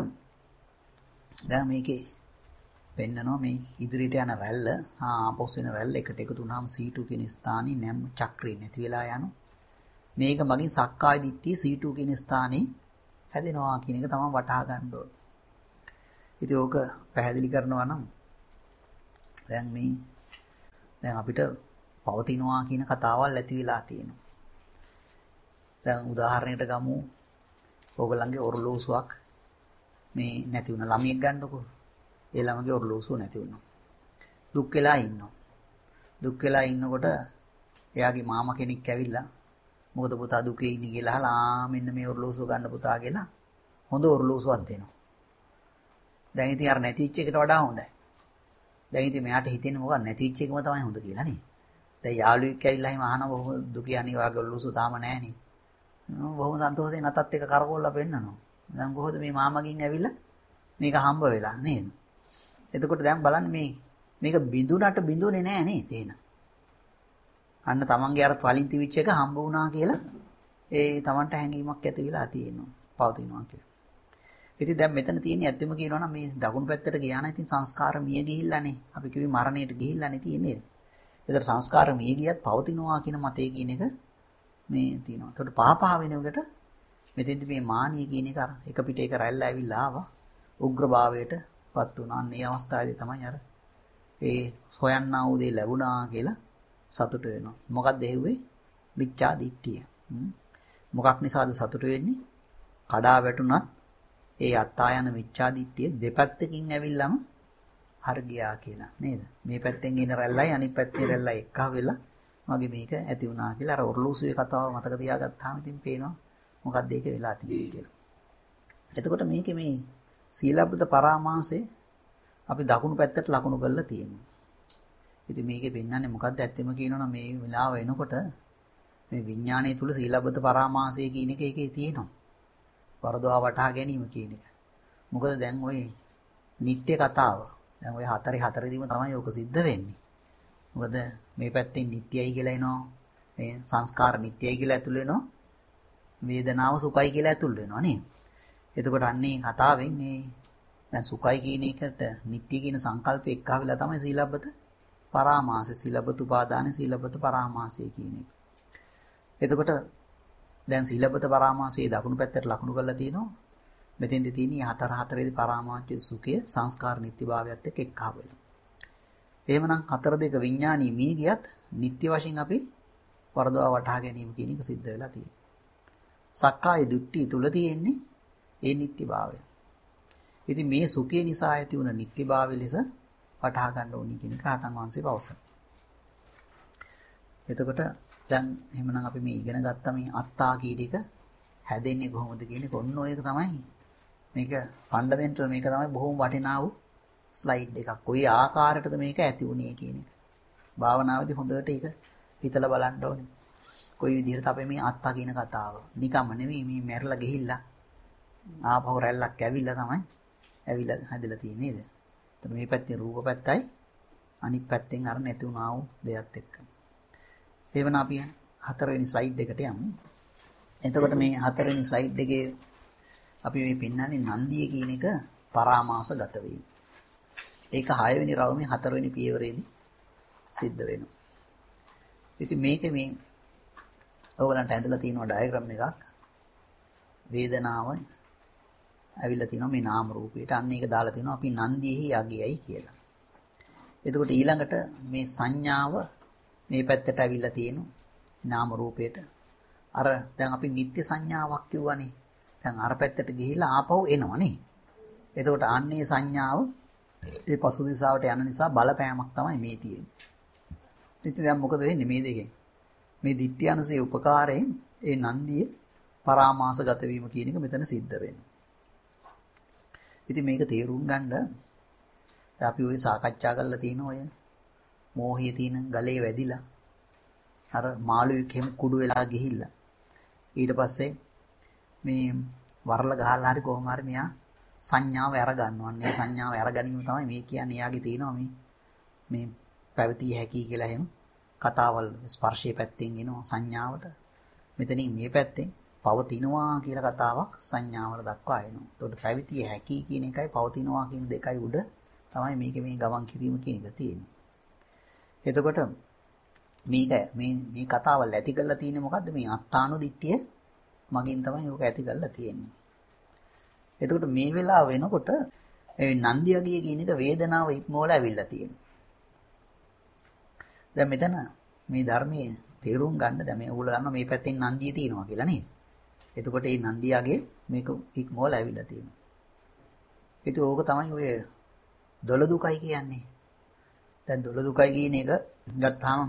දැන් මේකේ පෙන්නනවා මේ ඉදිරියට යන රැල්ල ආපොස් වෙන රැල්ල එකට එකතු වුණාම C two කියන ස්ථානේ නැම් චක්‍රේ නැති වෙලා යනවා. මේක මගින් සක්කාය දිට්ඨිය C two කියන ස්ථානේ හැදෙනවා කියන එක තමයි වටහා ගන්න ඕනේ. ඉතින් ඕක පැහැදිලි කරනවා නම් දැන් මේ දැන් අපිට පවතිනවා කියන කතාවල් ඇති වෙලා තියෙනවා. දැන් උදාහරණයකට ගමු ඕගොල්ලන්ගේ ඔරලෝසුවක් මේ නැති වුණ ළමයෙක් ගන්නකො. ඒ ළමගේ ඔරලෝසුව නැති වුණා. දුක් වෙලා ඉන්නවා. දුක් වෙලා ඉන්නකොට එයාගේ මාමා කෙනෙක් ඇවිල්ලා මොකද පුතා දුකේ ඉන්නේ කියලා අහලා මෙන්න මේ ඔරලෝසුව ගන්න පුතා කියලා හොඳ ඔරලෝසුවක් දෙනවා. දැන් ඉතින් අර නැතිච්ච එකට වඩා හොඳයි. දැන් ඉතින් මෙයාට හිතෙන්නේ මොකක්ද නැතිච්ච එකම තමයි හොඳ කියලා නේ. දැන් යාළුවෙක් ඇවිල්ලා එහෙම අහනවා කොහොම දුකේ අනිත් වාගේ ඔරලෝසුව තාම නැහනේ. බොහොම සන්තෝෂයෙන් අතත් එක කරකවලා පෙන්නනවා. දැන් කොහොමද මේ මාමගෙන් ඇවිල්ලා මේක හම්බ වෙලා නේද? එතකොට දැන් බලන්න මේ මේක බිඳුනට බිඳුනේ නෑ නේද තේන. අන්න තමන්ගේ අර වලින් තිවිච්ච එක හම්බ වුණා කියලා ඒ තමන්ට හැඟීමක් ඇති වෙලා තියෙනවා. පවතිනවා කියලා. ඉතින් දැන් මෙතන තියෙන්නේ ඇත්තම කියනවා නම් මේ දකුණු පැත්තට ගියා නම් ඉතින් සංස්කාර මිය ගිහිල්ලානේ. අපි කිව්වේ මරණයට ගිහිල්ලානේ තියෙන්නේ. ඒතර සංස්කාර මිය ගියත් පවතිනවා කියන මතය කියන එක මේ තියෙනවා. ඒකට පහ පහ වෙනකොට මෙතෙන්දි මේ මානිය කියන එක අර එක පිට එක රැල්ල ඇවිල්ලා ආවා. උග්‍රභාවයටපත් වුණා. අන්න ඒ අවස්ථාවේදී තමයි අර ඒ සොයන්නා වූ දේ ලැබුණා කියලා සතුට වෙනවා. මොකක්ද එහෙව්වේ? මිච්ඡා දිට්ඨිය. මොකක් නිසාද සතුට වෙන්නේ? කඩා වැටුණත් ඒ අත්තායන මිච්ඡා දිට්ඨිය දෙපැත්තකින් ඇවිල්ලාම හරි ගියා කියලා නේද? මේ පැත්තෙන් එන රැල්ලයි අනිත් පැත්තේ රැල්ලයි එක්කහ වෙලා මගේ මේක ඇති වුණා කියලා අර ඔර්ලෝසුවේ කතාව මතක තියාගත්තාම ඉතින් පේනවා මොකක්ද ඒක වෙලා තියෙන්නේ කියලා. එතකොට මේකේ මේ සීලබ්බත පරාමාසය අපි දකුණු පැත්තට ලකුණු කරලා තියෙනවා. ඉතින් මේකේ පෙන්වන්නේ මොකක්ද ඇත්තම කියනවනම් මේ වෙලාව එනකොට මේ විඥානයේ තුල සීලබ්බත පරාමාසය කියන එක ඒකේ තියෙනවා. වරදවා වටහා ගැනීම කියන එක. මොකද දැන් ওই නිත්‍ය කතාව දැන් ওই හතරේ හතරදීම තමයි ඕක සිද්ධ වෙන්නේ. මොකද මේ පැත්තෙන් නිට්ටයයි කියලා එනවා. මේ සංස්කාර නිට්ටයයි කියලා ඇතුල් වෙනවා. වේදනාව සුඛයි කියලා ඇතුල් වෙනවා නේ. එතකොට අන්නේ කතාවෙන් මේ දැන් සුඛයි කියන එකට නිට්ටය කියන සංකල්පය එක්ක ආවිලා තමයි සීලබ්බත පරාමාසය සීලබ්බත උපාදාන සීලබ්බත පරාමාසය කියන එක. එතකොට දැන් සීලබ්බත පරාමාසයේ දකුණු පැත්තට ලකුණු කරලා තියෙනවා. මෙතෙන්දී තියෙන්නේ හතර හතරේදී පරාමාච්‍ය සුඛය සංස්කාර නිට්ටිභාවයත් එක්ක එක්ක ආවෙලා. එහෙමනම් හතර දෙක විඥානීය මී ගියත් නිට්ටය වශයෙන් අපි වරදවා වටහා ගැනීම කියන එක සිද්ධ වෙලා තියෙනවා. සක්කාය දිට්ඨිය තුල තියෙන්නේ ඒ නිට්ටිභාවය. ඉතින් මේ සුඛය නිසා ඇති වුණ නිට්ටිභාවය ලෙස වටහා ගන්න ඕනි කියන එක රහතන් වහන්සේ පවසන. එතකොට දැන් එහෙමනම් අපි මේ ඉගෙන ගත්ත මේ අත්තා කියන එක හැදෙන්නේ කොහොමද කියන එක ඔන්න ඔය එක තමයි මේක ෆන්ඩමෙන්ටල් මේක තමයි බොහොම වටිනා වූ ස්ලයිඩ් එකක්. කොයි ආකාරයකටද මේක ඇති වුණේ කියන එක. භාවනාවේදී හොඳට ඒක හිතලා බලන්න ඕනේ. කොයි විදිහට අපි මේ අත්තා කියන කතාව නිකම්ම නෙමෙයි මේ මැරලා ගිහිල්ලා ආපහු රැල්ලක් ඇවිල්ලා තමයි ඇවිල්ලා හැදලා තියෙන්නේ නේද? එතන මේ පැත්තේ රූප පැත්තයි අනිත් පැත්තෙන් අර නැති වුණා වූ දෙයත් එක්ක. එවන අපි හතරවෙනි ස්ලයිඩ් එකට යමු. එතකොට මේ හතරවෙනි ස්ලයිඩ් එකේ අපි මේ පෙන්නන්නේ නන්දිය කියන එක පරාමාස ගත වීම. ඒක හය වෙනි රවුමේ හතර වෙනි පියවරේදී සිද්ධ වෙනවා. ඉතින් මේකේ මේ ඔයගලන්ට ඇඳලා තියෙනවා ඩයග්‍රෑම් එකක්. වේදනාව ඇවිල්ලා තියෙනවා මේ නාම රූපයට. අන්න ඒක දාලා තියෙනවා අපි නන්දියෙහි යගියයි කියලා. එතකොට ඊළඟට මේ සංඥාව මේ පැත්තට ඇවිල්ලා තියෙනවා නාම රූපයට. අර දැන් අපි නිත්‍ය සංඥාවක් කිව්වනේ. දැන් අර පැත්තට ගිහිල්ලා ආපහු එනවනේ. එතකොට අන්නේ සංඥාව ඒ පසු දිශාවට යන නිසා බලපෑමක් තමයි මේ තියෙන්නේ. ඉතින් දැන් මොකද වෙන්නේ මේ දෙකෙන්? මේ ditthi අනුසය උපකාරයෙන් ඒ නන්දිය පරාමාසගත වීම කියන එක මෙතන සිද්ධ වෙනවා. ඉතින් මේක තේරුම් ගන්න අපි ওই සාකච්ඡා කරලා තියෙන ඔය මෝහයේ තියෙන ගලේ වැදිලා අර මාළුවෙක් එහෙම කුඩු වෙලා ගිහිල්ලා ඊට පස්සේ මේ වරල ගහලා හරි කොහොම හරි මෙයා සංඥාව අර ගන්නවන්නේ සංඥාව අර ගැනීම තමයි මේ කියන්නේ. එයාගේ තියෙනවා මේ මේ පැවතිය හැකි කියලා එහෙම කතාවල් ස්පර්ශයේ පැත්තෙන් එනවා සංඥාවට. මෙතනින් මේ පැත්තෙන් පවතිනවා කියලා කතාවක් සංඥාවල දක්වා එනවා. ඒතකොට පැවතිය හැකි කියන එකයි පවතිනවා කියන දෙකයි උඩ තමයි මේකේ මේ ගමන් කිරීම කියන එක තියෙන්නේ. එතකොට මේක මේ මේ කතාවල් ඇති කරලා තියෙන්නේ මොකද්ද? මේ අත්තානුදිට්ඨිය මගින් තමයි ඕක ඇති කරලා තියෙන්නේ. එතකොට මේ වෙලාව වෙනකොට ඒ නන්දියගිය කියන එක වේදනාව ඉක්මවලා ඇවිල්ලා තියෙනවා. දැන් මෙතන මේ ධර්මයේ තේරුම් ගන්න දැන් මේ ඕගොල්ලෝ දන්නවා මේ පැත්තෙන් නන්දිය තියෙනවා කියලා නේද? එතකොට මේ නන්දියගේ මේක ඉක්මවලා ඇවිල්ලා තියෙනවා. ඒත් ඕක තමයි ඔය දොළ දුකයි කියන්නේ. දැන් දොළ දුකයි කියන එක ගත්තාම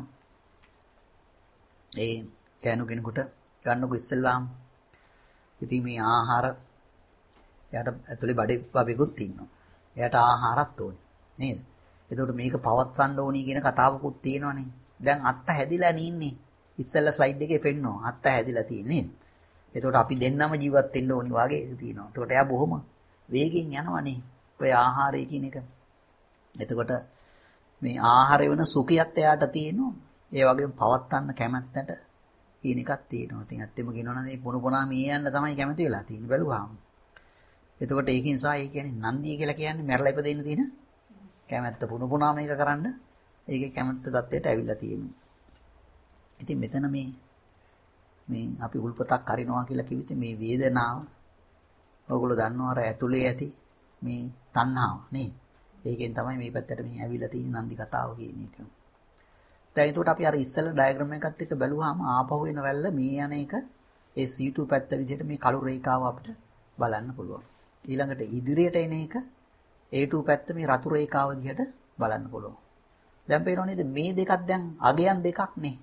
ඒ කෑනු කෙනෙකුට ගන්නකො ඉස්සෙල්ලාම ඉතින් මේ ආහාර එයාට ඇතුලේ බඩේ බබෙකුත් ඉන්නවා. එයාට ආහාරත් ඕනේ නේද? එතකොට මේක පවත්වන්න ඕනි කියන කතාවකුත් තියෙනවනේ. දැන් අත්ත හැදිලා නින්නේ. ඉස්සෙල්ලා ස්ලයිඩ් එකේ පෙන්නනවා. අත්ත හැදිලා තියෙන්නේ. එතකොට අපි දෙන්නම ජීවත් වෙන්න ඕනි වගේ තියෙනවා. එතකොට එයා බොහොම වේගෙන් යනවනේ. ඔය ආහාරය කියන එක. එතකොට මේ ආහාරය වෙන සුඛියත් එයාට තියෙනවා. ඒ වගේම පවත්වන්න කැමැත්තට කියන එකක් තියෙනවා. ඉතින් ඇත්තම කියනවා නම් මේ පොණ පොණා මේ යන්න තමයි කැමති වෙලා තියෙන්නේ බැලුවාම. එතකොට ඒක නිසා ඒ කියන්නේ නන්දිය කියලා කියන්නේ මැරලා ඉපදෙන්න තියෙන කැමැත්ත පුන පුනා මේක කරන්න ඒකේ කැමැත්ත தත්ත්වයට ඇවිල්ලා තියෙනවා. ඉතින් මෙතන මේ මේ අපි උල්පතක් අරිනවා කියලා කිව්විත් මේ වේදනාව ඔයගොල්ලෝ දන්නවා අර ඇතුලේ ඇති මේ තණ්හාව නේද? ඒකෙන් තමයි මේ පැත්තට මේ ඇවිල්ලා තියෙන නන්දි කතාව කියන එක. දැන් ඒකට අපි අර ඉස්සෙල්ලා ඩයග්‍රෑම් එකත් එක්ක බැලුවාම ආපහු එන රැල්ල මේ යන එක ඒ සී ටූ පැත්ත විදිහට මේ කළු රේඛාව අපිට බලන්න පුළුවන්. ඊළඟට ඉදිරියට එන එක ඒ ටූ පැත්ත මේ රතු රේඛාව විදිහට බලන්න පුළුවන්. දැන් පේනව නේද මේ දෙකක් දැන් අගයන් දෙකක් නේ.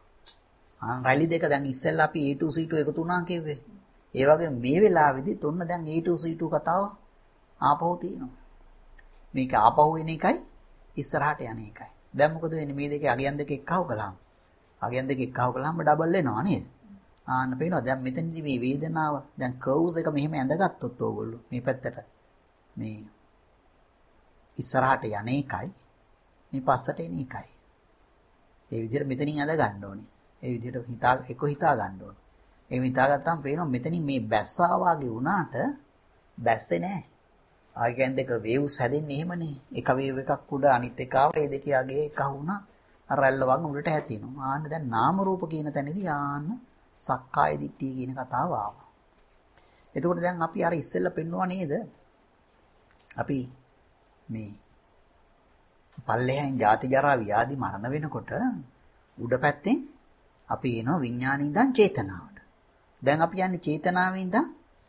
ආ රැලි දෙක දැන් ඉස්සෙල්ලා අපි ඒ ටූ සී ටූ එකතු වුණා කිව්වේ. ඒ වගේ මේ වෙලාවේදී තොන්න දැන් ඒ ටූ සී ටූ කතාව ආපහු තියෙනවා. මේක ආපහු එන එකයි ඉස්සරහට යන එකයි. දැන් මොකද වෙන්නේ මේ දෙකේ අගයන් දෙක එක්කව කළාම? අගයන් දෙක එක්කව කළාම ඩබල් වෙනවා නේද? ආන්න පේනවා දැන් මෙතනදී මේ වේදනාව දැන් කර්ව්ස් දෙක මෙහෙම ඇඳගත්තොත් ඕගොල්ලෝ මේ පැත්තට මේ ඉස්සරහට යන එකයි මේ පස්සට එන එකයි. ඒ විදිහට මෙතනින් ඇඳ ගන්න ඕනේ. ඒ විදිහට හිතා එක හිතා ගන්න ඕනේ. එහෙම හිතාගත්තාම පේනවා මෙතනින් මේ බැස්සා වාගේ වුණාට බැස්සේ නැහැ. ආයකෙන් දෙක වේව්ස් හැදෙන්නේ එහෙමනේ. එක වේව් එකක් උඩ අනිත් එක ආව ඒ දෙකේ අගේ එක වුණා. අර රැල්ල වගේ උඩට හැතිනවා. ආන්න දැන් නාම රූප කියන තැනදී ආන්න සක්කාය දිට්ඨිය කියන කතාව ආවා. එතකොට දැන් අපි අර ඉස්සෙල්ලා පෙන්නුවා නේද? අපි මේ පල්ලෙහෙන් ජාති ජරා ව්‍යාධි මරණ වෙනකොට උඩ පැත්තෙන් අපි එනවා විඥානේ ඉඳන් චේතනාවට. දැන් අපි යන්නේ චේතනාවේ ඉඳන්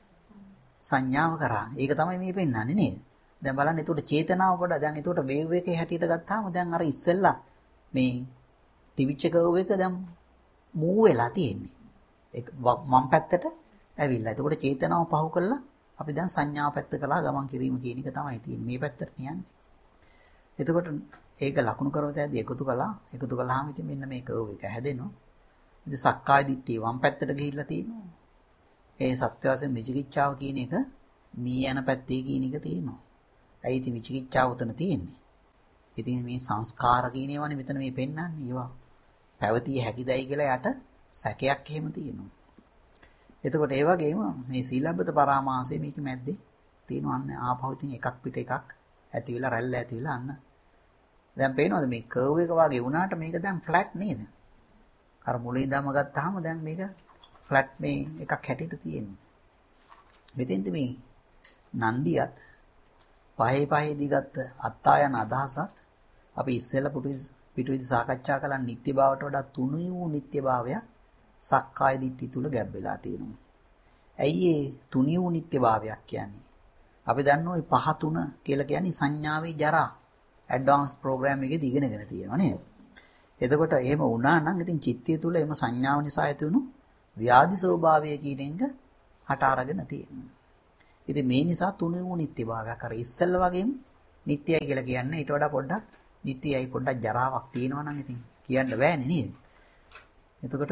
සංඥාව කරා. ඒක තමයි මේ පෙන්වන්නේ නේද? දැන් බලන්න එතකොට චේතනාව පොඩ දැන් එතකොට වේව් එකේ හැටියට ගත්තාම දැන් අර ඉස්සෙල්ලා මේ ටිවිච් කර්ව් එක දැන් මූව් වෙලා තියෙන්නේ. ඒක මම් පැත්තට ඇවිල්ලා. එතකොට චේතනාව පහු කරලා අපි දැන් සංඥාව පැත්ත කරලා ගමන් කිරීම කියන එක තමයි තියෙන්නේ. මේ පැත්තට යන්නේ. එතකොට ඒක ලකුණු කරවතෑදී එකතු කළා. එකතු කළාම ඉතින් මෙන්න මේ කර්ව් එක හැදෙනවා. ඉතින් සක්කාය දිට්ඨිය වම් පැත්තට ගිහිල්ලා තියෙනවා. ඒ සත්‍ය වශයෙන් විචිකිච්ඡාව කියන එක මී යන පැත්තේ කියන එක තියෙනවා. ඇයි ඉතින් විචිකිච්ඡාව උතන තියෙන්නේ? ඉතින් මේ සංස්කාර කියන ඒවානේ මෙතන මේ පෙන්වන්නේ. ඒවා පැවතිය හැකිදයි කියලා යට සැකයක් එහෙම තියෙනවා. එතකොට ඒ වගේම මේ සීලබ්බත පරාමාසය මේක මැද්දේ තියෙනවා. අන්න ආපහු ඉතින් එකක් පිට එකක් ඇති වෙලා රැල්ල ඇති වෙලා අන්න. දැන් පේනවද මේ කර්ව් එක වගේ වුණාට මේක දැන් ෆ්ලැට් නේද? අර මුලින් ඉඳන්ම ගත්තාම දැන් මේක ෆ්ලැට් මේ එකක් හැටියට තියෙනවා. මෙතෙන්ද මේ නන්දියත් පහේ පහේ දිගත් අත්තායන අදහසත් අපි ඉස්සෙල්ලා පිටුවිදි සාකච්ඡා කළා නිත්‍යභාවයට වඩා තුනු වූ නිත්‍යභාවය සක්කාය දිට්ඨිය තුල ගැබ් වෙලා තියෙනවා. ඇයි ඒ තුනි වූ නිත්‍යභාවයක් කියන්නේ? අපි දන්නවා මේ පහ තුන කියලා කියන්නේ සංඥාවේ ජරා ඇඩ්වාන්ස් ප්‍රෝග්‍රෑම් එකේදී ඉගෙනගෙන තියෙනවා නේද? එතකොට එහෙම වුණා නම් ඉතින් චිත්තය තුල එම සංඥාව නිසා ඇති වුණු ව්‍යාධි ස්වභාවය කියන එක හට අරගෙන තියෙනවා. ඉතින් මේ නිසා තුනි වූ නිත්‍යභාවයක් අර ඉස්සෙල්ල වගේම නිත්‍යයි කියලා කියන්නේ ඊට වඩා පොඩ්ඩක් නිත්‍යයි පොඩ්ඩක් ජරාවක් තියෙනවා නම් ඉතින් කියන්න බෑනේ නේද? එතකොට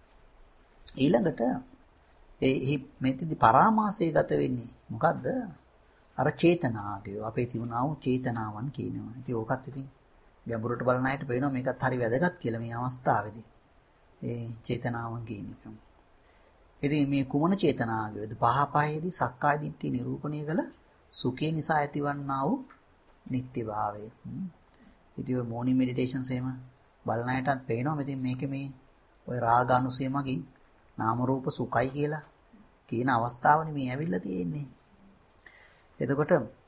ඊළඟට ඒ මෙතෙදි පරාමාසය ගත වෙන්නේ මොකද්ද? අර චේතනාවය අපේ තිබුණා වූ චේතනාවන් කියනවා. ඉතින් ඕකත් ඉතින් ගැඹුරට බලන අයට පේනවා මේකත් හරි වැදගත් කියලා මේ අවස්ථාවේදී. ඒ චේතනාවන් කියන එක. ඉතින් මේ කුමන චේතනාවද? පහ පහේදී සක්කාය දිට්ඨිය නිරූපණය කළ සුඛය නිසා ඇතිවන්නා වූ නිත්‍යභාවය. ඉතින් ඔය මෝර්නින් මෙඩිටේෂන්ස් එහෙම බලන අයටත් පේනවා මෙතන මේකේ මේ ඔය රාග අනුසය මගින් නාම රූප සුඛයි කියලා කියන අවස්ථාවනේ මේ ඇවිල්ලා තියෙන්නේ. එතකොට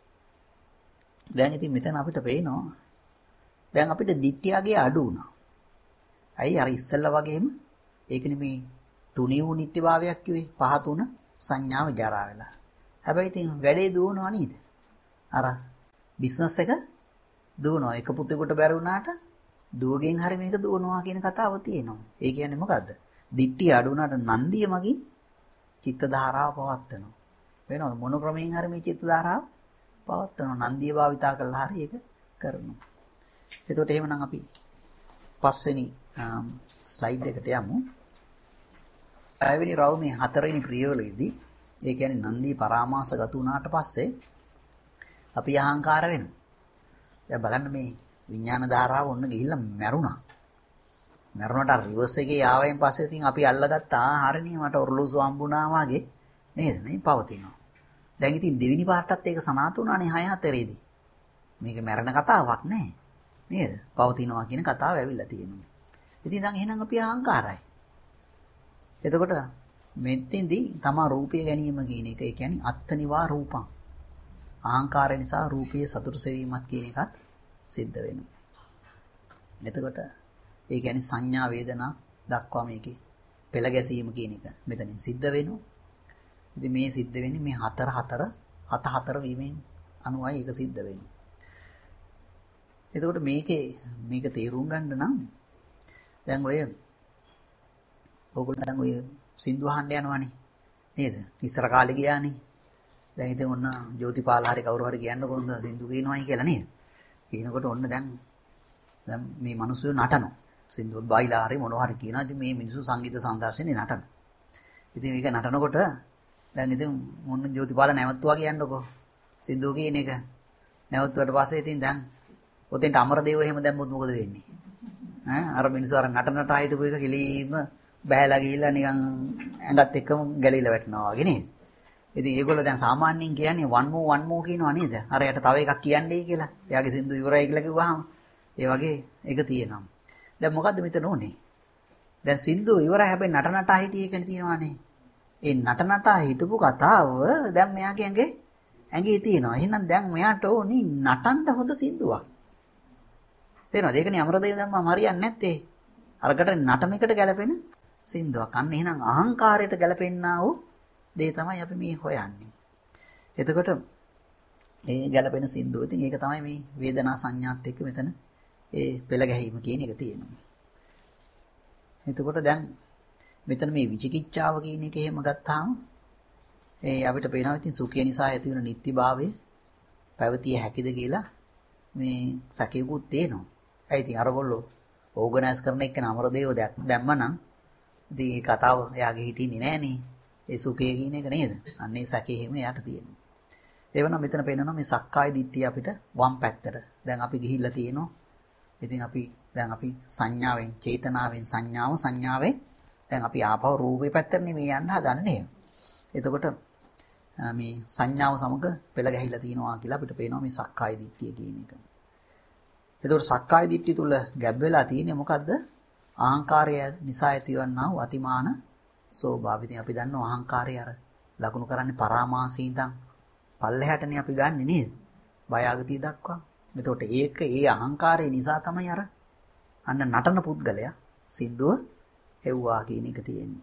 දැන් ඉතින් මෙතන අපිට පේනවා දැන් අපිට දිට්ඨියගේ අඩු වුණා. අයි අර ඉස්සෙල්ලා වගේම ඒකනේ මේ තුනී වූ නිත්‍යභාවයක් කිව්වේ පහ තුන සංඥාව ජරා වෙලා. හැබැයි ඉතින් වැඩේ දුවනවා නේද? අර බිස්නස් එක දුවනවා. එක පුතෙකුට බැරි වුණාට දුවගෙන් හරි මේක දුවනවා කියන කතාව තියෙනවා. ඒ කියන්නේ මොකද්ද? දිට්ඨිය අඩු වුණාට නන්දිය මගින් චිත්ත ධාරාව පවත්වනවා. වෙනවද මොන ක්‍රමයෙන් හරි මේ චිත්ත ධාරාව පවත්වනවා. නන්දිය භාවිතා කරලා හරි ඒක කරනවා. එතකොට එහෙමනම් අපි පස්වෙනි ස්ලයිඩ් එකට යමු. පළවෙනි රවුමේ හතරවෙනි ප්‍රියවලේදී ඒ කියන්නේ නන්දී පරාමාසගත වුණාට පස්සේ අපි අහංකාර වෙනවා. දැන් බලන්න මේ විඥාන ධාරාව ඔන්න ගිහිල්ලා මැරුණා. මැරුණාට රිවර්ස් එකේ ආවෙන් පස්සේ ඉතින් අපි අල්ලගත්තා ආහාරණිය මට ඔරලෝසු හම්බුණා වගේ නේද මේ පවතිනවා. දැන් ඉතින් දෙවෙනි පාර්ට්ටත් ඒක සනාත වුණානේ හය හතරේදී. මේක මැරෙන කතාවක් නෑ. නේද? පවතිනවා කියන කතාව ඇවිල්ලා තියෙනවා. ඉතින් දැන් එහෙනම් අපි අහංකාරයි. එතකොට මෙතෙන්දී තමා රූපය ගැනීම කියන එක ඒ කියන්නේ අත්තනිවා රූපං. අහංකාරය නිසා රූපයේ සතුට සෙවීමත් කියන එකත් සිද්ධ වෙනවා. එතකොට ඒ කියන්නේ සංඥා වේදනා දක්වා මේකේ පෙළ ගැසීම කියන එක මෙතනින් සිද්ධ වෙනවා. ඉතින් මේ සිද්ධ වෙන්නේ මේ හතර හතර හත හතර වීමෙන් අනුවයි ඒක සිද්ධ වෙන්නේ. එතකොට මේකේ මේක තේරුම් ගන්න නම් දැන් ඔය ඕගොල්ලෝ දැන් ඔය සින්දු අහන්න යනවනේ නේද? ඉස්සර කාලේ ගියානේ. දැන් ඉතින් ඔන්න ජෝතිපාල හරි කවුරු හරි කියන්න කොහොමද සින්දු කියනවායි කියලා නේද? කියනකොට ඔන්න දැන් දැන් මේ මිනිස්සු නටනවා. සින්දු බයිලා හරි මොනවා හරි කියනවා. ඉතින් මේ මිනිස්සු සංගීත සංදර්ශනේ නටනවා. ඉතින් මේක නටනකොට දැන් ඉතින් මොන්න ජෝතිපාල නැවතුවා කියන්නකෝ. සින්දු කියන එක. නැවතුවට පස්සේ ඉතින් දැන් ඔතෙන්ට අමරදේව එහෙම දැම්මොත් මොකද වෙන්නේ? ඈ අර මිනිස්සු අර නට නට හිටපු එක කෙලීම බහැලා ගිහිල්ලා නිකන් ඇඟත් එක්කම ගැලීලා වැටෙනවා වගේ නේද? ඉතින් ඒගොල්ලෝ දැන් සාමාන්‍යයෙන් කියන්නේ one more one more කියනවා නේද? අර යට තව එකක් කියන්නේ කියලා. එයාගේ සින්දු ඉවරයි කියලා කිව්වහම ඒ වගේ එක තියෙනවා. දැන් මොකද්ද මෙතන ඕනේ? දැන් සින්දු ඉවරයි හැබැයි නට නට හිටියේ එකනේ තියෙනවානේ. ඒ නට නට හිටපු කතාව දැන් මෙයාගේ ඇඟේ ඇඟේ තියෙනවා. එහෙනම් දැන් මෙයාට ඕනි නටන්න හොඳ සින්දුවක්. තේරෙනවද? ඒකනේ අමරදේව දැම්මම හරියන්නේ නැත්තේ. අරකට නටන එකට ගැලපෙන සින්දුවක්. අන්න එහෙනම් අහංකාරයට ගැලපෙන්නා වූ දේ තමයි අපි මේ හොයන්නේ. එතකොට ඒ ගැලපෙන සින්දුව ඉතින් ඒක තමයි මේ වේදනා සංඥාත් එක්ක මෙතන ඒ පෙළ ගැහිම කියන එක තියෙනවා. එතකොට දැන් මෙතන මේ විචිකිච්ඡාව කියන එක එහෙම ගත්තාම ඒ අපිට පේනවා ඉතින් සුඛය නිසා ඇති වෙන නිත්‍යභාවය පැවතිය හැකිද කියලා මේ සැකයකුත් තියෙනවා. ඒ ඉතින් අරගොල්ලෝ ඕගනයිස් කරන එක්කන අමරදේව දැම්මනම් ඉතින් මේ කතාව එයාගේ හිටින්නේ නෑනේ. ඒ සුඛය කියන එක නේද? අන්න ඒ සැකේ හැම එයාට තියෙනවා. ඒ වුණා මෙතන පේනවා මේ සක්කාය දිට්ඨිය අපිට වම් පැත්තට. දැන් අපි ගිහිල්ලා තියෙනවා. ඉතින් අපි දැන් අපි සංඥාවෙන් චේතනාවෙන් සංඥාව සංඥාවෙන් දැන් අපි ආපහු රූපේ පැත්තට නෙමෙයි යන්න හදන්නේ. එතකොට මේ සංඥාව සමග පෙළ ගැහිලා තියෙනවා කියලා අපිට පේනවා මේ සක්කාය දිට්ඨිය කියන එක. එතකොට සක්කාය දිට්ඨිය තුල ගැබ් වෙලා තියෙන්නේ මොකද්ද? අහංකාරය නිසා ඇතිවන්නා වූ අතිමාන ස්වභාවය. ඉතින් අපි දන්නවා අහංකාරය අර ලකුණු කරන්නේ පරාමාසී ඉඳන් පල්ලෙහාටනේ අපි ගන්නෙ නේද? බයාගතිය දක්වා. එතකොට ඒක ඒ අහංකාරය නිසා තමයි අර අන්න නටන පුද්ගලයා සින්දුව හෙව්වා කියන එක තියෙන්නේ.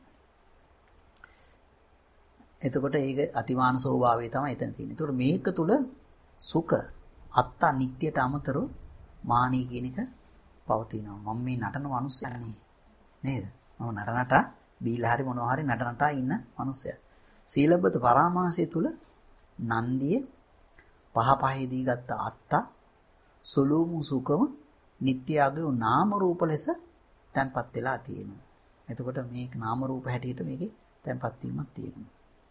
එතකොට ඒක අතිමාන ස්වභාවය තමයි එතන තියෙන්නේ. එතකොට මේක තුල සුඛ අත්ත නිට්ටියට අමතරව මානී කියන එක පවතිනවා. මම මේ නටන මිනිස්සයන්නේ නේද? මම නටනට බීලා හරි මොනවා හරි නටනට ඉන්න මිනිස්සයා. සීලබ්බත පරාමාසය තුල නන්දිය පහ පහේදී ගත්ත අත්ත සුළුමු සුඛම නිට්ටියගේ නාම රූප ලෙස තැන්පත් වෙලා තියෙනවා. එතකොට මේ නාම රූප හැටියට මේකේ තැන්පත් වීමක් තියෙනවා.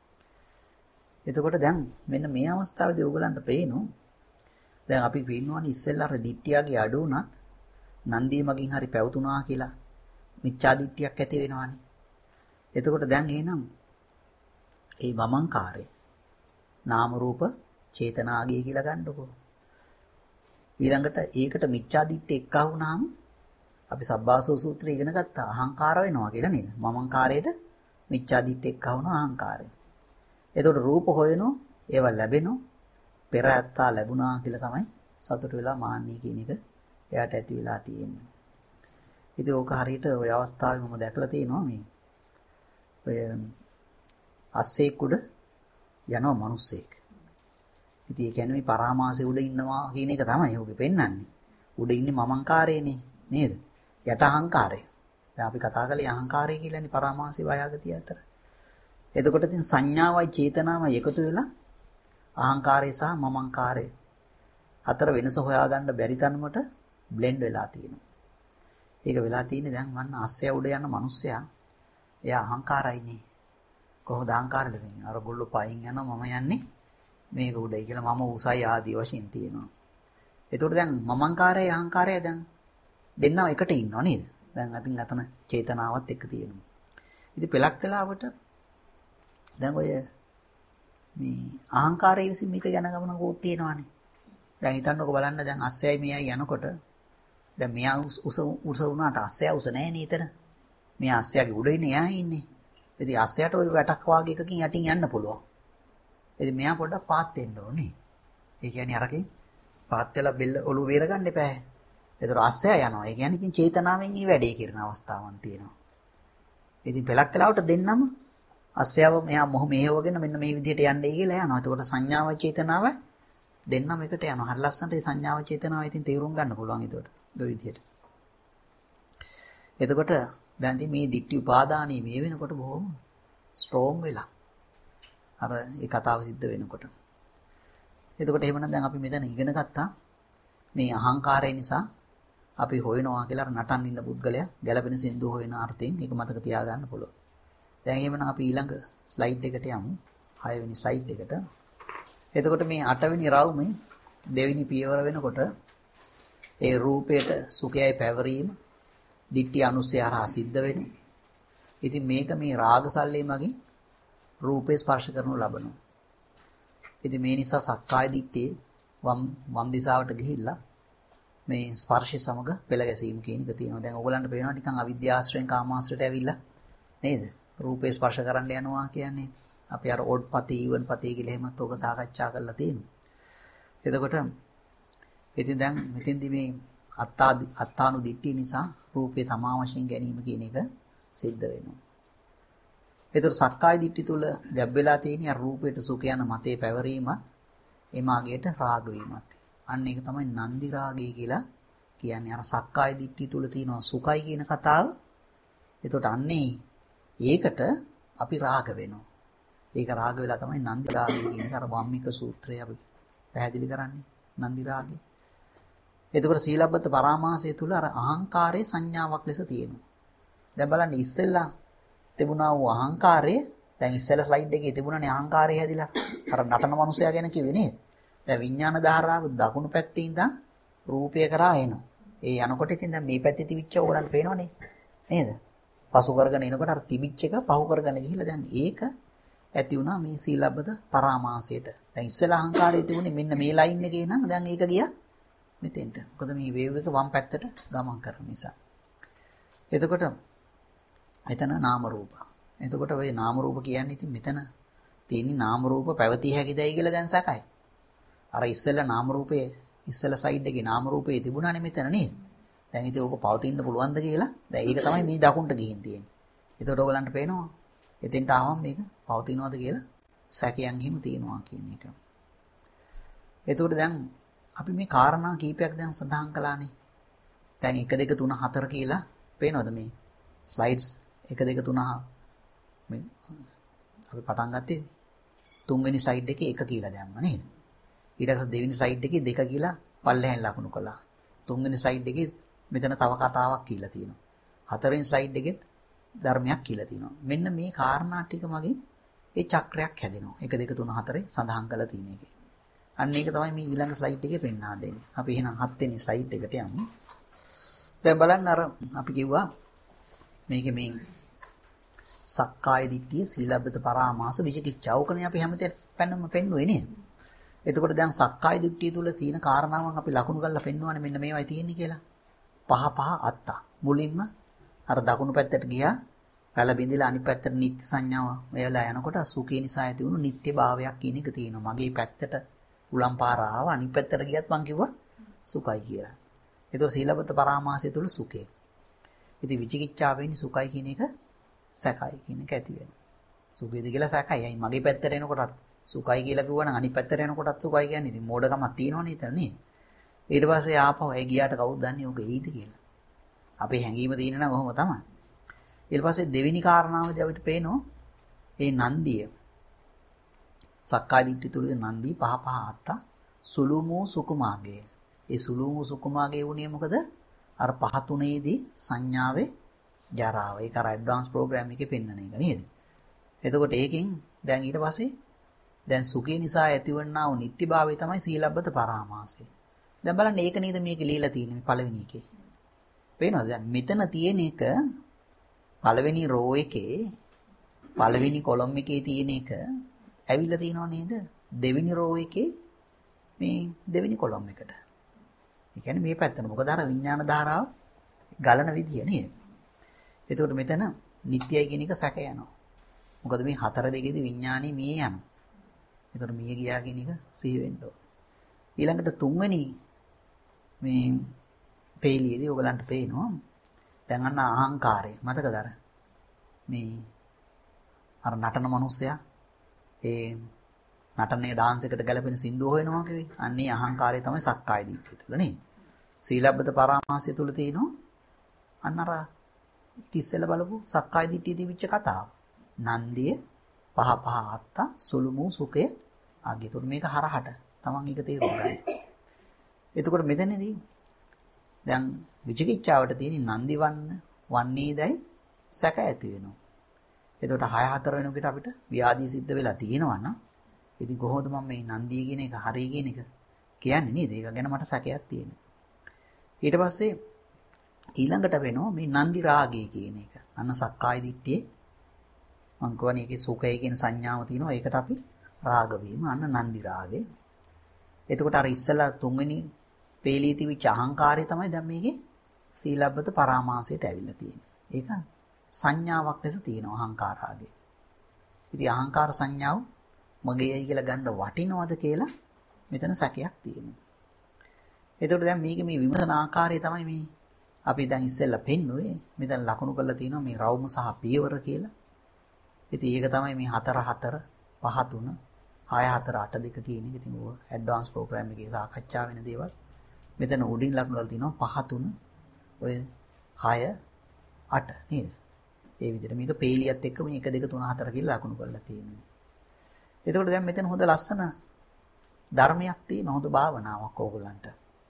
එතකොට දැන් මෙන්න මේ අවස්ථාවේදී ඕගලන්ට පේනවා දැන් අපි පින්නවනේ ඉස්සෙල්ලා අර දිට්ඨියගේ අඩු උනත් නන්දිය මගින් හරි පැවතුනා කියලා මිච්ඡා දිට්ඨියක් ඇති වෙනවානේ. එතකොට දැන් එහෙනම් ඒ වමංකාරය නාම රූප චේතනාගය කියලා ගන්නකො. ඊළඟට ඒකට මිච්ඡා දිට්ඨිය එක්ක වුණාම අපි සබ්බාසෝ සූත්‍රය ඉගෙන ගත්තා අහංකාර වෙනවා කියලා නේද? මමංකාරයට මිච්ඡා දිට්ඨිය එක්ක වුණා අහංකාරය. එතකොට රූප හොයනෝ ඒවා ලැබෙනෝ පෙර ඇත්තා ලැබුණා කියලා තමයි සතුට වෙලා මාන්නී කියන එක එයාට ඇති වෙලා තියෙන්නේ. ඉතින් ඕක හරියට ওই අවස්ථාවේ මම දැකලා තියෙනවා මේ ඔය අස්සෙක් උඩ යනවා මිනිස්සෙක්. ඉතින් ඒ කියන්නේ මේ පරාමාසයේ උඩ ඉන්නවා කියන එක තමයි ඔහුගේ පෙන්වන්නේ. උඩ ඉන්නේ මමංකාරයනේ නේද? යට අහංකාරය. දැන් අපි කතා කළේ අහංකාරය කියලානේ පරාමාසයේ වයාගතිය අතර. එතකොට ඉතින් සංඥාවයි චේතනාවයි එකතු වෙලා අහංකාරය සහ මමංකාරය අතර වෙනස හොයාගන්න බැරි තරමට බ්ලෙන්ඩ් වෙලා තියෙනවා. ඒක වෙලා තියෙන්නේ දැන් වන්න අස්සය උඩ යන මිනිස්සයා එයා අහංකාරයිනේ. කොහොමද අහංකාරද කියන්නේ? අර ගොල්ලෝ පයින් යනවා මම යන්නේ මේක උඩයි කියලා මම උසයි ආදී වශයෙන් තියෙනවා. එතකොට දැන් මමංකාරය අහංකාරය දැන් දෙන්නව එකට ඉන්නව නේද? දැන් අතින් අතන චේතනාවත් එක්ක තියෙනවා. ඉතින් පෙලක් කලාවට දැන් ඔය මේ අහංකාරය විසින් මේක යන ගමනකෝත් තියෙනවානේ. දැන් හිතන්නකෝ බලන්න දැන් අස්සයයි මෙයයි යනකොට දැන් මෙයා උස උස වුණාට අස්සය උස නැහැ නේ එතන. මෙයා අස්සයාගේ උඩ ඉන්නේ එයා ඉන්නේ. ඉතින් අස්සයට ওই වැටක් වාගේ එකකින් යටින් යන්න පුළුවන්. ඉතින් මෙයා පොඩ්ඩක් පාත් වෙන්න ඕනේ. ඒ කියන්නේ අරකින් පාත් වෙලා බෙල්ල ඔළුව බේර ගන්න එපා. ඒතර අස්සය යනවා. ඒ කියන්නේ ඉතින් චේතනාවෙන් ඊ වැඩේ කරන අවස්ථාවක් තියෙනවා. ඉතින් පෙලක් කලාවට දෙන්නම අස්සයව මෙයා මොහ මෙහෙවගෙන මෙන්න මේ විදිහට යන්නේ කියලා යනවා. එතකොට සංඥාව චේතනාව දෙන්නම එකට යනවා. හරි ලස්සනට ඒ සංඥාව චේතනාව ඉතින් තේරුම් ගන්න පුළුවන් ඒකට. ඔය විදිහට. එතකොට දැන් ඉතින් මේ ditthi උපාදානී මේ වෙනකොට බොහොම ස්ට්‍රෝං වෙලා. අර ඒ කතාව සිද්ධ වෙනකොට. එතකොට එහෙමනම් දැන් අපි මෙතන ඉගෙන ගත්තා මේ අහංකාරය නිසා අපි හොයනවා කියලා අර නටන්න ඉන්න පුද්ගලයා ගැළපෙන සින්දුව හොයන අර්ථයෙන් ඒක මතක තියාගන්න පුළුවන්. දැන් එහෙමනම් අපි ඊළඟ ස්ලයිඩ් එකට යමු. හය වෙනි ස්ලයිඩ් එකට. එතකොට මේ අට වෙනි රවුමේ දෙවෙනි පියවර වෙනකොට ඒ රූපයට සුඛයයි පැවරීම ditthi අනුසය හරහා සිද්ධ වෙනවා. ඉතින් මේක මේ රාගසල්ලේ මගින් රූපේ ස්පර්ශ කරනු ලබනවා. ඉතින් මේ නිසා සක්කාය දිට්ඨියේ වම් වම් දිශාවට ගිහිල්ලා මේ ස්පර්ශය සමග පෙළ ගැසීම කියන එක තියෙනවා. දැන් ඕගලන්ට පේනවා නිකන් අවිද්‍යාශ්‍රයෙන් කාමාශ්‍රයට ඇවිල්ලා නේද? රූපේ ස්පර්ශ කරන්න යනවා කියන්නේ අපි අර ඕඩ් පති ඊවන් පති කියලා එහෙමත් ඕක සාකච්ඡා කරලා තියෙනවා. එතකොට ඉතින් දැන් මෙතෙන්දි මේ අත්තා අත්තානු දිට්ඨිය නිසා රූපේ තමා වශයෙන් ගැනීම කියන එක සිද්ධ වෙනවා. ඒතර සක්කාය දිට්ඨිය තුල ගැබ් වෙලා තියෙන අර රූපයට සුඛ යන මතේ පැවරීම එමාගේට රාග වීමත්. අන්න ඒක තමයි නන්දි රාගය කියලා කියන්නේ. අර සක්කාය දිට්ඨිය තුල තියෙන සුඛයි කියන කතාව. එතකොට අන්නේ ඒකට අපි රාග වෙනවා. ඒක රාග වෙලා තමයි නන්දි රාගය කියන අර වම්මික සූත්‍රය අපි පැහැදිලි කරන්නේ. නන්දි රාගය. එතකොට සීලබ්බත පරාමාසය තුල අර අහංකාරයේ සංඥාවක් ලෙස තියෙනවා. දැන් බලන්න ඉස්සෙල්ලා තිබුණා වූ අහංකාරය දැන් ඉස්සෙල්ලා ස්ලයිඩ් එකේ තිබුණානේ අහංකාරය හැදිලා අර නටන මනුස්සයා ගැන කිව්වේ නේද? දැන් විඥාන ධාරාව දකුණු පැත්තේ ඉඳන් රූපය කරා එනවා. ඒ යනකොට ඉතින් දැන් මේ පැත්තේ තිබිච්ච ඕගලන්ට පේනවනේ නේද? පසු කරගෙන එනකොට අර තිබිච්ච එක පහු කරගෙන ගිහිල්ලා දැන් ඒක ඇති වුණා මේ සීලබ්බත පරාමාසයට. දැන් ඉස්සෙල්ලා අහංකාරය තිබුණේ මෙන්න මේ ලයින් එකේ නම් දැන් ඒක ගියා මෙතෙන්ට. මොකද මේ වේව් එක වම් පැත්තට ගමන් කරන නිසා. එතකොට එතන නාම රූප. එතකොට ওই නාම රූප කියන්නේ ඉතින් මෙතන තියෙන නාම රූප පැවතිය හැකිදයි කියලා දැන් සැකයි. අර ඉස්සෙල්ලා නාම රූපයේ ඉස්සෙල්ලා ස්ලයිඩ් එකේ නාම රූපේ තිබුණානේ මෙතන නේද? දැන් ඉතින් ඕක පවතින්න පුළුවන්ද කියලා දැන් ඒක තමයි මේ දකුණට ගිහින් තියෙන්නේ. එතකොට ඔයගලන්ට පේනවා එතෙන්ට ආවම මේක පවතිනවද කියලා සැකයන් හිම තියෙනවා කියන එක. එතකොට දැන් අපි මේ කාරණා කීපයක් දැන් සඳහන් කළානේ. දැන් එක දෙක තුන හතර කියලා පේනවද මේ ස්ලයිඩ්ස් එක දෙක තුන මේ අපි පටන් ගත්තේ තුන්වෙනි ස්ලයිඩ් එකේ එක කියලා දැම්මා නේද? ඊට පස්සේ දෙවෙනි ස්ලයිඩ් එකේ දෙක කියලා පල්ලෙහෙන් ලකුණු කළා. තුන්වෙනි ස්ලයිඩ් එකේ මෙතන තව කතාවක් කියලා තියෙනවා. හතරවෙනි ස්ලයිඩ් එකෙත් ධර්මයක් කියලා තියෙනවා. මෙන්න මේ කාරණා ටික මගින් ඒ චක්‍රයක් හැදෙනවා. එක දෙක තුන හතරේ සඳහන් කරලා තියෙන එකේ. අන්න ඒක තමයි මේ ඊළඟ ස්ලයිඩ් එකේ පෙන්වා දෙන්නේ. අපි එහෙනම් හත් වෙනි ස්ලයිඩ් එකට යමු. දැන් බලන්න අර අපි කිව්වා මේකේ මේ සක්කාය දිට්ඨිය සීලබ්බත පරාමාස විචිකිච්ඡා. ඕකනේ අපි හැමතෙත් පෙන්නම පෙන්නුවේ නේද? එතකොට දැන් සක්කාය දිට්ඨිය තුල තියෙන කාරණාවන් අපි ලකුණු කරලා පෙන්වුවානේ මෙන්න මේවයි තියෙන්නේ කියලා. පහ පහ අත්තා. මුලින්ම අර දකුණු පැත්තට ගියා. පැල බිඳිලා අනිත් පැත්තට නිත්‍ය සංඥාව වෙලා යනකොට සුඛේ නිසා ඇති වුණු නිත්‍ය භාවයක් කියන එක තියෙනවා. මගේ පැත්තට උලම් පාර ආව අනිත් පැත්තට ගියත් මං කිව්වා සුඛයි කියලා. ඒතකොට සීලබ්බත පරාමාසය තුල සුඛේ. ඉතින් විචිකිච්ඡාව වෙන්නේ සුඛයි කියන එක සැකයි කියන එක ඇති වෙනවා. සුඛේද කියලා සැකයි. අයි මගේ පැත්තට එනකොටත් සුඛයි කියලා කිව්වනම් අනිත් පැත්තට එනකොටත් සුඛයි කියන්නේ. ඉතින් මෝඩකමක් තියෙනවනේ එතන නේද? ඊට පස්සේ ආපහු ඒ ගියාට කවුද දන්නේ ඔක එයිද කියලා. අපේ හැඟීම තියෙන නම් ඔහොම තමයි. ඊට පස්සේ දෙවෙනි කාරණාවදී අපිට පේනවා ඒ නන්දිය. සක්කාය දිට්ඨි තුල නන්දී පහ පහ අත්තා සුළුමෝ සුකුමාගේ. ඒ සුළුමෝ සුකුමාගේ වුණේ මොකද? අර පහ තුනේදී සංඥාවේ ජරාව. ඒක අර ඇඩ්වාන්ස් ප්‍රෝග්‍රෑම් එකේ පෙන්නන එක නේද? එතකොට ඒකෙන් දැන් ඊට පස්සේ දැන් සුඛේ නිසා ඇතිවන්නා වූ නිත්‍යභාවය තමයි සීලබ්බත පරාමාසය. දැන් බලන්න ඒක නේද මේක লীලා තියෙන්නේ මේ පළවෙනි එකේ. පේනවද? දැන් මෙතන තියෙන එක පළවෙනි රෝ එකේ පළවෙනි කොලම් එකේ තියෙන එක ඇවිල්ලා තියෙනව නේද? දෙවෙනි රෝ එකේ මේ දෙවෙනි කොලම් එකට. ඒ කියන්නේ මේ පැත්තට. මොකද අර විඥාන ධාරාව ගලන විදිය නේද? එතකොට මෙතන නිට්ටයයි කියන එක සැක යනවා. මොකද මේ හතර දෙකේදී විඥානේ මිය යනවා. එතකොට මිය ගියා කියන එක සිහි වෙන්න ඕන. ඊළඟට තුන්වෙනි මේ පේලියේදී ඔයගලන්ට පේනවා දැන් අන්න අහංකාරය මතකද අර මේ අර නටන මිනිස්සයා ඒ නටනේ ඩාන්ස් එකට ගැලපෙන සින්දුව හොයනවා කිව්වේ අන්නේ අහංකාරය තමයි සක්කාය දිට්ඨිය තුල නේ සීලබ්බත පරාමාසය තුල තියෙනවා අන්න අර ඉතිස්සෙල්ල බලපු සක්කාය දිට්ඨිය තිබිච්ච කතාව නන්දිය පහ පහ අත්තා සුළුමු සුඛය ආගේ තුන මේක හරහට තමන් ඒක තේරුම් ගන්න. එතකොට මෙතනදී දැන් විචිකිච්ඡාවට තියෙන නන්දි වන්න වන්නේදයි සැක ඇති වෙනවා. එතකොට හය හතර වෙනකොට අපිට ව්‍යාධි සිද්ධ වෙලා තියෙනවා නම් ඉතින් කොහොමද මම මේ නන්දිය කියන එක හරිය කියන එක කියන්නේ නේද? ඒක ගැන මට සැකයක් තියෙනවා. ඊට පස්සේ ඊළඟට වෙනවා මේ නන්දි රාගය කියන එක. අන්න සක්කාය දිට්ඨියේ මං කියවනේ ඒකේ සුඛය කියන සංඥාව තියෙනවා. ඒකට අපි රාග වීම අන්න නන්දි රාගය. එතකොට අර ඉස්සලා තුන්වෙනි පේලී තිබිච්ච අහංකාරය තමයි දැන් මේකේ සීලබ්බත පරාමාසයට ඇවිල්ලා තියෙන්නේ. ඒක සංඥාවක් ලෙස තියෙනවා අහංකාරාගේ. ඉතින් අහංකාර සංඥාව මගේයි කියලා ගන්න වටිනවද කියලා මෙතන සැකයක් තියෙනවා. එතකොට දැන් මේකේ මේ විමසන ආකාරය තමයි මේ අපි දැන් ඉස්සෙල්ලා පෙන්නුවේ. මෙතන ලකුණු කරලා තියෙනවා මේ රවුම සහ පියවර කියලා. ඉතින් ඒක තමයි මේ හතර හතර පහ තුන හය හතර අට දෙක කියන එක. ඉතින් ඔය ඇඩ්වාන්ස් ප්‍රෝග්‍රෑම් එකේ සාකච්ඡා වෙන දේවල්. මෙතන උඩින් ලකුණු වල තියෙනවා පහ තුන ඔය හය අට නේද? ඒ විදිහට මේක පේලියත් එක්ක මේ එක දෙක තුන හතර කියලා ලකුණු කරලා තියෙනවා. එතකොට දැන් මෙතන හොඳ ලස්සන ධර්මයක් තියෙන හොඳ භාවනාවක් ඕගොල්ලන්ට.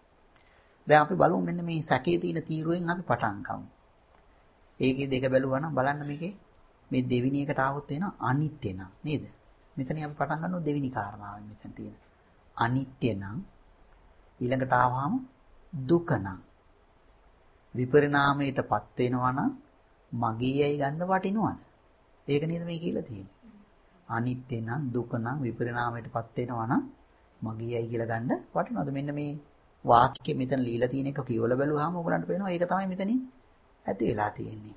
දැන් අපි බලමු මෙන්න මේ සැකේ තියෙන තීරුවෙන් අපි පටන් ගමු. ඒකේ දෙක බැලුවා නම් බලන්න මේකේ මේ දෙවෙනි එකට ආවොත් එන අනිත්‍ය නම් නේද? මෙතන අපි පටන් ගන්නවා දෙවෙනි කාරණාවෙන් මෙතන තියෙන. අනිත්‍ය නම් ඊළඟට ආවම දුක නම් විපරිණාමයටපත් වෙනවා නම් මගේයි ගන්න වටිනවද? ඒක නේද මේ කියලා තියෙන්නේ. අනිත්‍ය නම් දුක නම් විපරිණාමයටපත් වෙනවා නම් මගේයි කියලා ගන්න වටිනවද? මෙන්න මේ වාක්‍ය මෙතන লীලා තියෙන එක කියවල බැලුවාම ඔයගලන්ට පේනවා ඒක තමයි මෙතනින් ඇති වෙලා තියෙන්නේ.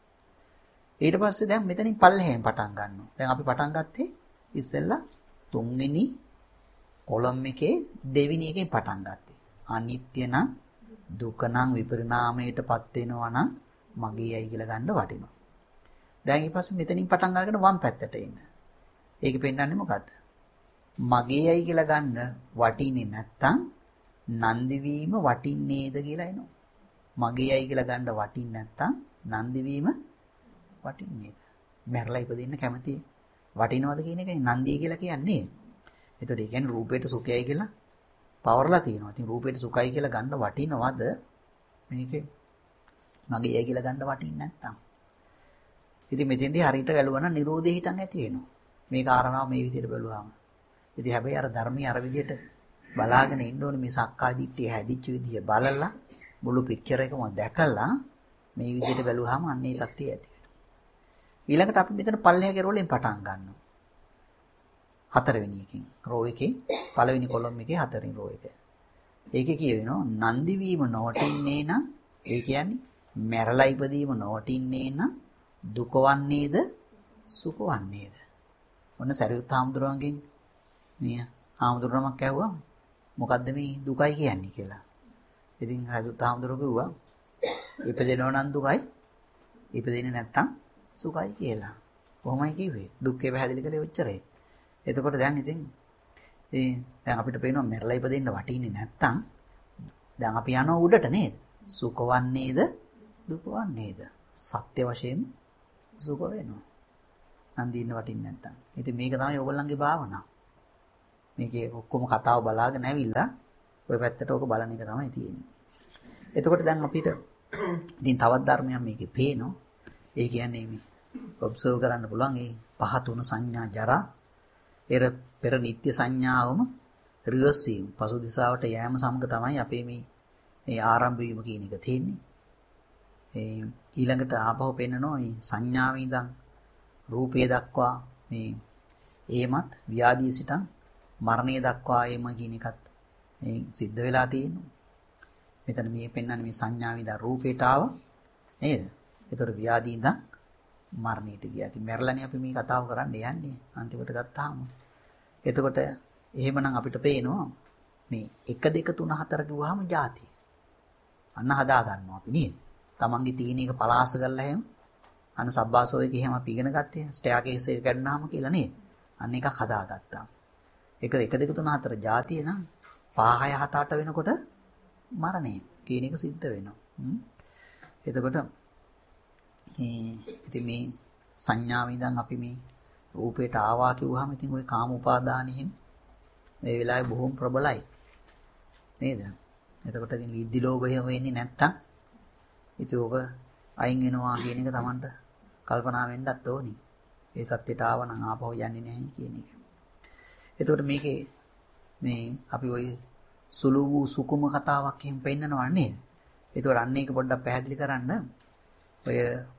ඊට පස්සේ දැන් මෙතනින් පල්ලෙහෙන් පටන් ගන්නවා. දැන් අපි පටන් ගත්තේ ඉස්සෙල්ලා තුන්වෙනි කොලම් එකේ දෙවෙනි එකෙන් පටන් ගත්තේ. අනිත්‍ය නම් දුක නම් විපරිණාමයටපත් වෙනවා නම් මගේයි කියලා ගන්න වටිනවා. දැන් ඊට පස්සේ මෙතනින් පටන් අරගෙන වම් පැත්තට එන්න. ඒක පෙන්නන්නේ මොකද්ද? මගේයි කියලා ගන්න වටින්නේ නැත්තම් නන්දි වීම වටින්නේද කියලා එනවා. මගේයි කියලා ගන්න වටින්නේ නැත්තම් නන්දි වීම වටින්නේද? මැරලා ඉපදෙන්න කැමති වටිනවද කියන එකයි නන්දිය කියලා කියන්නේ. එතකොට ඒ කියන්නේ රූපේට සුඛයයි කියලා පවර්ලා තියෙනවා. ඉතින් රූපේට සුඛයි කියලා ගන්න වටිනවද? මේකේ මගේයි කියලා ගන්න වටින්නේ නැත්තම්. ඉතින් මෙතෙන්දී හරියට ගැලුවා නම් නිරෝධය හිතන් ඇති වෙනවා. මේ කාරණාව මේ විදිහට බැලුවාම. ඉතින් හැබැයි අර ධර්මයේ අර විදිහට බලාගෙන ඉන්න ඕනේ මේ සක්කාය දිට්ඨිය හැදිච්ච විදිය බලලා මුළු පික්චර් එකම දැකලා මේ විදිහට බැලුවාම අන්නේ தත්ත්වය ඇති වෙනවා. ඊළඟට අපි මෙතන පල්ලෙහාගේ රෝලෙන් පටන් ගන්නවා. හතරවෙනි එකෙන් රෝ එකේ පළවෙනි කොලම් එකේ හතරවෙනි රෝ එක. ඒකේ කියවෙනවා නන්දි වීම නොවටින්නේ නම් ඒ කියන්නේ මැරලා ඉපදීම නොවටින්නේ නම් දුක වන්නේද සුඛ වන්නේද? ඔන්න සරියුත් හාමුදුරුවන්ගෙන් මේ හාමුදුරුවමක් ඇහුවා මොකද්ද මේ දුකයි කියන්නේ කියලා. ඉතින් සරියුත් හාමුදුරුවෝ කිව්වා ඉපදෙනව නම් දුකයි ඉපදෙන්නේ නැත්තම් සුඛයි කියලා. කොහොමයි කිව්වේ? දුක්ඛේ පැහැදිලි කළේ ඔච්චරයි. එතකොට දැන් ඉතින් ඒ දැන් අපිට පේනවා මැරලා ඉපදෙන්න වටින්නේ නැත්තම් දැන් අපි යනවා උඩට නේද? සුඛ වන්නේද දුක වන්නේද? සත්‍ය වශයෙන් සුඛ වෙනවා. නන්දින්න වටින්නේ නැත්තම්. ඉතින් මේක තමයි ඕගොල්ලන්ගේ භාවනාව. මේකේ ඔක්කොම කතාව බලාගෙන ඇවිල්ලා ওই පැත්තට ඕක බලන එක තමයි තියෙන්නේ. එතකොට දැන් අපිට ඉතින් තවත් ධර්මයක් මේකේ පේනවා. ඒ කියන්නේ මේ ඔබ්සර්ව් කරන්න පුළුවන් මේ පහ තුන සංඥා ජරා එර පෙර නිත්‍ය සංඥාවම රිවර්ස් වීම පසු දිශාවට යෑම සමග තමයි අපේ මේ මේ ආරම්භ වීම කියන එක තියෙන්නේ. ඒ ඊළඟට ආපහු පෙන්නනවා මේ සංඥාවේ ඉඳන් රූපේ දක්වා මේ ඒමත් ව්‍යාධිය සිටන් මරණය දක්වා ඒම කියන එකත් මේ සිද්ධ වෙලා තියෙනවා. මෙතන මේ පෙන්වන්නේ මේ සංඥාවේ ඉඳන් රූපේට ආව නේද? ඒතර ව්‍යාධිය ඉඳන් මරණයට ගියා. ඉතින් මැරලානේ අපි මේ කතාව කරන්න යන්නේ අන්තිමට ගත්තාම. එතකොට එහෙමනම් අපිට පේනවා මේ එක දෙක තුන හතර කිව්වහම ಜಾති. අන්න හදා ගන්නවා අපි නේද? තමන්ගේ තියෙන එක පලාස කරලා එහෙම අන්න සබ්බාසෝ එක එහෙම අපි ඉගෙන ගත්තේ ස්ටෙයා කේස් එක ගන්නාම කියලා නේද? අන්න එකක් හදාගත්තා. එක එක දෙක තුන හතර ಜಾතිය නම් පහ හය හත අට වෙනකොට මරණය කියන එක සිද්ධ වෙනවා. එතකොට මේ ඉතින් මේ සංඥාවෙන් ඉඳන් අපි මේ රූපයට ආවා කිව්වහම ඉතින් ওই කාම උපාදානෙහින් මේ වෙලාවේ බොහොම ප්‍රබලයි නේද? එතකොට ඉතින් විද්ධි ලෝභය වෙන්නේ නැත්තම් ඉතින් ඕක අයින් වෙනවා කියන එක Tamanට කල්පනා වෙන්නත් ඕනි. ඒ தත්ත්වයට ආවනම් ආපහු යන්නේ නැහැ කියන එක. එතකොට මේකේ මේ අපි ওই සුළු වූ සුකුම කතාවක් එහෙම පෙන්නනවා නේද? එතකොට අන්න ඒක පොඩ්ඩක් පැහැදිලි කරන්න ඔය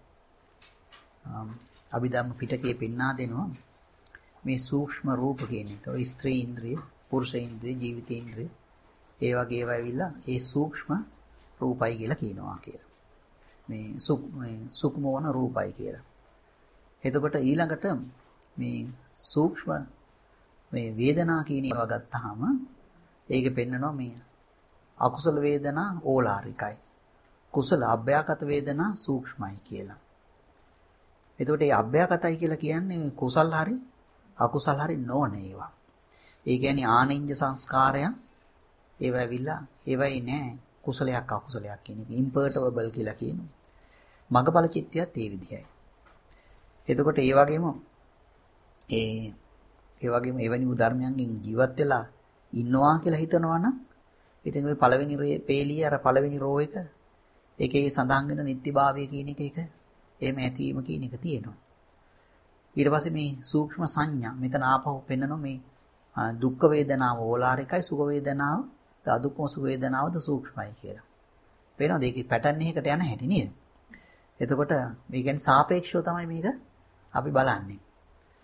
අභිධර්ම පිටකයේ පෙන්වා දෙනවා මේ සූක්ෂම රූප කියන එක. ඔය ස්ත්‍රී ඉන්ද්‍රිය, පුරුෂ ඉන්ද්‍රිය, ජීවිත ඉන්ද්‍රිය ඒ වගේ ඒවා ඇවිල්ලා ඒ සූක්ෂම රූපයි කියලා කියනවා කියලා. මේ සුකුම වන රූපයි කියලා. එතකොට ඊළඟට මේ සූක්ෂම මේ වේදනා කියන ඒවා ගත්තාම ඒක පෙන්නනවා මේ අකුසල වේදනා ඕලාරිකයි. කුසල අභ්‍යාගත වේදනා සූක්ෂමයි කියලා. එතකොට මේ අභ්‍යාගතයි කියලා කියන්නේ කුසල් හරි අකුසල් හරි නොවන ඒවා. ඒ කියන්නේ ආනින්ජ සංස්කාරයන් ඒව ඇවිල්ලා ඒවයි නෑ කුසලයක් අකුසලයක් කියන එක ඉම්පර්ටබල් කියලා කියනවා. මග්ගඵල චිත්තයත් ඒ විදිහයි. එතකොට ඒ වගේම ඒ ඒ වගේම එවැනි උදාර්මයන්ගෙන් ජීවත් වෙලා ඉන්නවා කියලා හිතනවා නම් ඉතින් ওই පළවෙනි පේලිය අර පළවෙනි රෝ එක ඒකේ සඳහන් වෙන නිත්‍යභාවය කියන එක එක එහෙම ඇතිවීම කියන එක තියෙනවා. ඊට පස්සේ මේ සූක්ෂම සංඥා මෙතන ආපහු පෙන්නනවා මේ දුක්ඛ වේදනාව ඕලාරිකයි සුඛ වේදනාව අදුක්ඛම සුඛ වේදනාවද සූක්ෂමයි කියලා. පේනවද? ඒකේ පැටර්න් එකකට යන හැටි නේද? එතකොට මේ කියන්නේ සාපේක්ෂව තමයි මේක අපි බලන්නේ.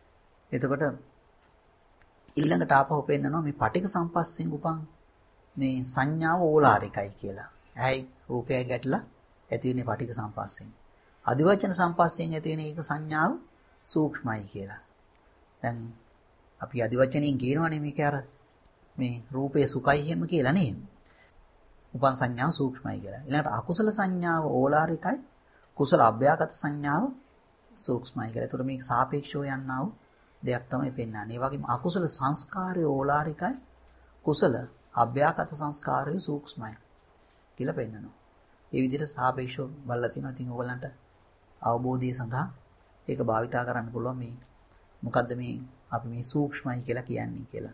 එතකොට ඊළඟට ආපහු පෙන්නනවා මේ පටික සම්පස්යෙන් උපන් මේ සංඥාව ඕලාරිකයි කියලා. ඇයි රූපයයි ගැටලා ඇති වෙන්නේ පටික සම්පස්යෙන්. අදිවචන සම්පස්යෙන් ඇති වෙන එක සංඥාව සූක්ෂමයි කියලා. දැන් අපි අදිවචනෙන් කියනවනේ මේක අර මේ රූපේ සුඛයි හැම කියලා නේද? උපන් සංඥාව සූක්ෂමයි කියලා. ඊළඟට අකුසල සංඥාව ඕලාරිකයි, කුසල අභ්‍යාගත සංඥාව සූක්ෂමයි කියලා. ඒතකොට මේක සාපේක්ෂව යන්නා වූ දෙයක් තමයි පෙන්වන්නේ. ඒ වගේම අකුසල සංස්කාරය ඕලාරිකයි, කුසල අභ්‍යාගත සංස්කාරය සූක්ෂමයි කියලා පෙන්වනවා. මේ විදිහට සාපේක්ෂව බලලා තිනවා. ඉතින් ඕගලන්ට අවබෝධය සඳහා ඒක භාවිතා කරන්න පුළුවන් මේ මොකද්ද මේ අපි මේ සූක්ෂමයි කියලා කියන්නේ කියලා.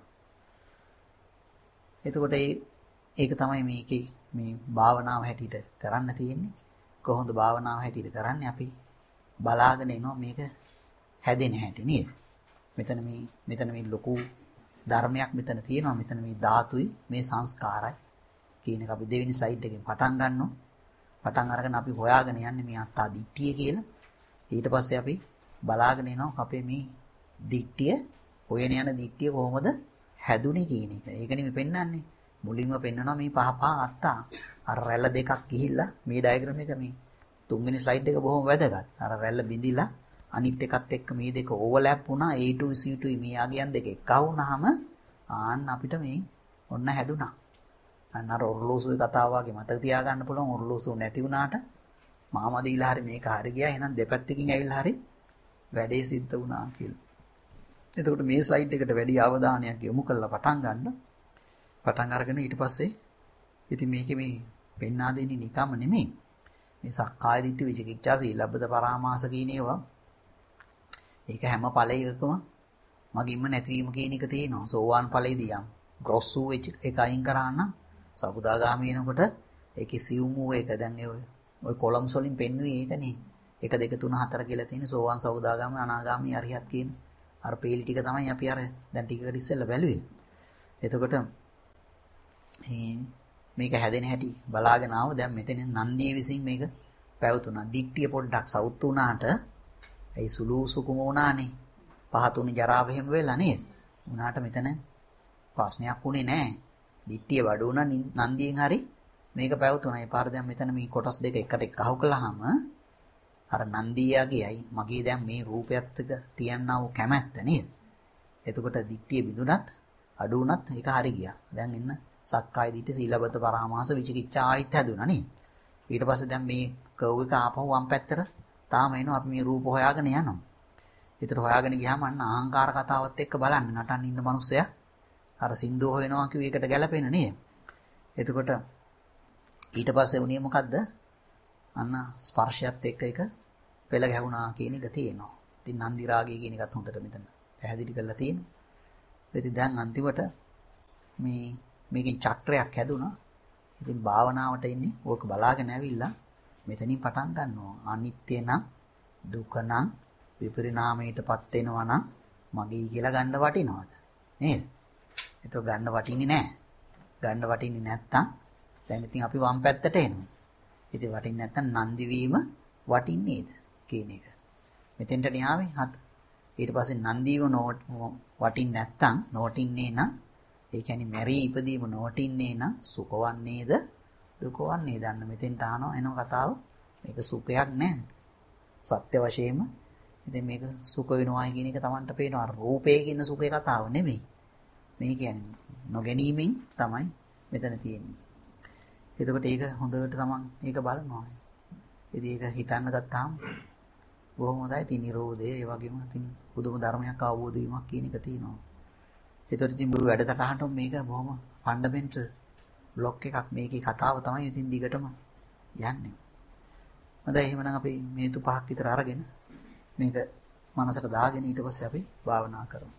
එතකොට ඒ ඒක තමයි මේකේ මේ භාවනාව හැටියට කරන්න තියෙන්නේ. කොහොමද භාවනාව හැටියට කරන්නේ? අපි බලාගෙන ඉනවා මේක හැදෙන හැටි නේද? මෙතන මේ මෙතන මේ ලොකු ධර්මයක් මෙතන තියෙනවා. මෙතන මේ ධාතුයි මේ සංස්කාරයි කියන එක අපි දෙවෙනි ස්ලයිඩ් එකෙන් පටන් ගන්නවා. පටන් අරගෙන අපි හොයාගෙන යන්නේ මේ අත්තා දිට්ඨිය කියලා. ඊට පස්සේ අපි බලාගෙන එනවා අපේ මේ දිට්ඨිය හොයන යන දිට්ඨිය කොහොමද හැදුනේ කියන එක. ඒකනේ මේ පෙන්වන්නේ. මුලින්ම පෙන්වනවා මේ පහ පහ අත්තා. අර රැල්ල දෙකක් ගිහිල්ලා මේ ඩයග්‍රෑම් එක මේ තුන්වෙනි ස්ලයිඩ් එක බොහොම වැදගත්. අර රැල්ල බිඳිලා අනිත් එකත් එක්ක මේ දෙක ඕවර්ලැප් වුණා. A two C two මේ ආගියන් දෙක එකව වුණාම ආන්න අපිට මේ ඔන්න හැදුනා. අන්න අර ඔර්ලෝසුවේ කතාව වගේ මතක තියාගන්න පුළුවන්. ඔර්ලෝසුව නැති වුණාට මාමා දීලා හරි මේක හරි ගියා. එහෙනම් දෙපැත්තකින් ඇවිල්ලා හරි වැඩේ සිද්ධ වුණා කියලා. එතකොට මේ ස්ලයිඩ් එකට වැඩි අවධානයක් යොමු කරලා පටන් ගන්න. පටන් අරගෙන ඊට පස්සේ ඉතින් මේකේ මේ පෙන්වා දෙන්නේ නිකම්ම නෙමෙයි. මේ සක්කාය දිට්ඨි විචිකිච්ඡා සීලබ්බත පරාමාස කියන ඒවා ඒක හැම ඵලයකම මගින්ම නැතිවීම කියන එක තියෙනවා. සෝවාන් ඵලයේදී යම් ග්‍රොස් වූ එක අයින් කරා නම් සබුදාගාමී වෙනකොට ඒකේ සියුම් වූ එක දැන් ඔය ඔය කොලම්ස් වලින් පෙන්වුවේ ඒකනේ. එක දෙක තුන හතර කියලා තියෙන සෝවාන් සබුදාගාමී අනාගාමී අරිහත් කියන අර පේලි ටික තමයි අපි අර දැන් ටිකකට ඉස්සෙල්ලා බැලුවේ. එතකොට මේක හැදෙන හැටි බලාගෙන ආව. දැන් මෙතන නන්දිය විසින් මේක පැවතුණා. දිට්ඨිය පොඩ්ඩක් සවුත් වුණාට ඒ සුළු සුකුම වුණානේ. පහතුණු ජරාව එහෙම වෙලා නේද? උනාට මෙතන ප්‍රශ්නයක් වුණේ නැහැ. දිට්ඨිය වඩු වුණා නන්දියෙන් හරි මේක පැවතුණා. ඒ පාර දැන් මෙතන මේ කොටස් දෙක එකට එකහුව කළාම අර නන්දියාගේයි මගේ දැන් මේ රූපයත් එක්ක තියන්නා වූ කැමැත්ත නේද? එතකොට දිට්ඨිය බිඳුණත් අඩු වුණත් ඒක හරි ගියා. දැන් ඉන්න සක්කාය දිට්ඨි සීලබ්බත පරාමාස විචිකිච්ඡා ආයිත් හැදුණා නේ. ඊට පස්සේ දැන් මේ කර්ව් එක ආපහු වම් පැත්තට තාම එනවා. අපි මේ රූප හොයාගෙන යනවා. ඒතර හොයාගෙන ගියාම අන්න අහංකාර කතාවත් එක්ක බලන්න නටන්න ඉන්න මිනිස්සයා අර සින්දුව හොයනවා කිව්ව එකට ගැලපෙන නේද? එතකොට ඊට පස්සේ උනේ මොකද්ද? අන්න ස්පර්ශයත් එක්ක එක පෙළ ගැහුණා කියන එක තියෙනවා. ඉතින් නන්දි රාගය කියන එකත් හොඳට මෙතන පැහැදිලි කරලා තියෙනවා. ඉතින් දැන් අන්තිමට මේ මේකෙන් චක්‍රයක් හැදුනා. ඉතින් භාවනාවට ඉන්නේ ඕක බලාගෙන ඇවිල්ලා මෙතනින් පටන් ගන්නවා. අනිත්‍ය නම් දුක නම් විපරිණාමයටපත් වෙනවා නම් මගේ කියලා ගන්න වටිනවද? නේද? ඒක ගන්න වටින්නේ නැහැ. ගන්න වටින්නේ නැත්තම් දැන් ඉතින් අපි වම් පැත්තට එනවා. ඉතින් වටින්නේ නැත්තම් නන්දි වීම වටින්නේද කියන එක. මෙතෙන්ට න්යාවේ හත. ඊට පස්සේ නන්දිව නෝට් වටින්නේ නැත්තම් නෝටින්නේ නම් ඒ කියන්නේ මෙරි ඉපදීම නෝටින්නේ නම් සුඛවන්නේද දුකවන්නේ දන්න මෙතෙන්ට අහනවා එන කතාව. මේක සුඛයක් නෑ. සත්‍ය වශයෙන්ම ඉතින් මේක සුඛ වෙනවා කියන එක Tamanට පේනවා. රූපේ කියන සුඛේ කතාව නෙමෙයි. මේ කියන්නේ නොගැනීමෙන් තමයි මෙතන තියෙන්නේ. එතකොට ඒක හොඳට Taman ඒක බලනවා. ඉතින් ඒක හිතන්න ගත්තාම බොහොම හොඳයි. ඉතින් නිරෝධය ඒ වගේම ඉතින් බුදුම ධර්මයක් අවබෝධ වීමක් කියන එක තියෙනවා. ඒතකොට ඉතින් බුදු වැඩසටහනට මේක බොහොම ෆන්ඩමෙන්ටල් බ්ලොක් එකක්. මේකේ කතාව තමයි ඉතින් දිගටම යන්නේ. හොඳයි එහෙනම් අපි මිනිත්තු පහක් විතර අරගෙන මේක මනසට දාගෙන ඊට පස්සේ අපි භාවනා කරමු.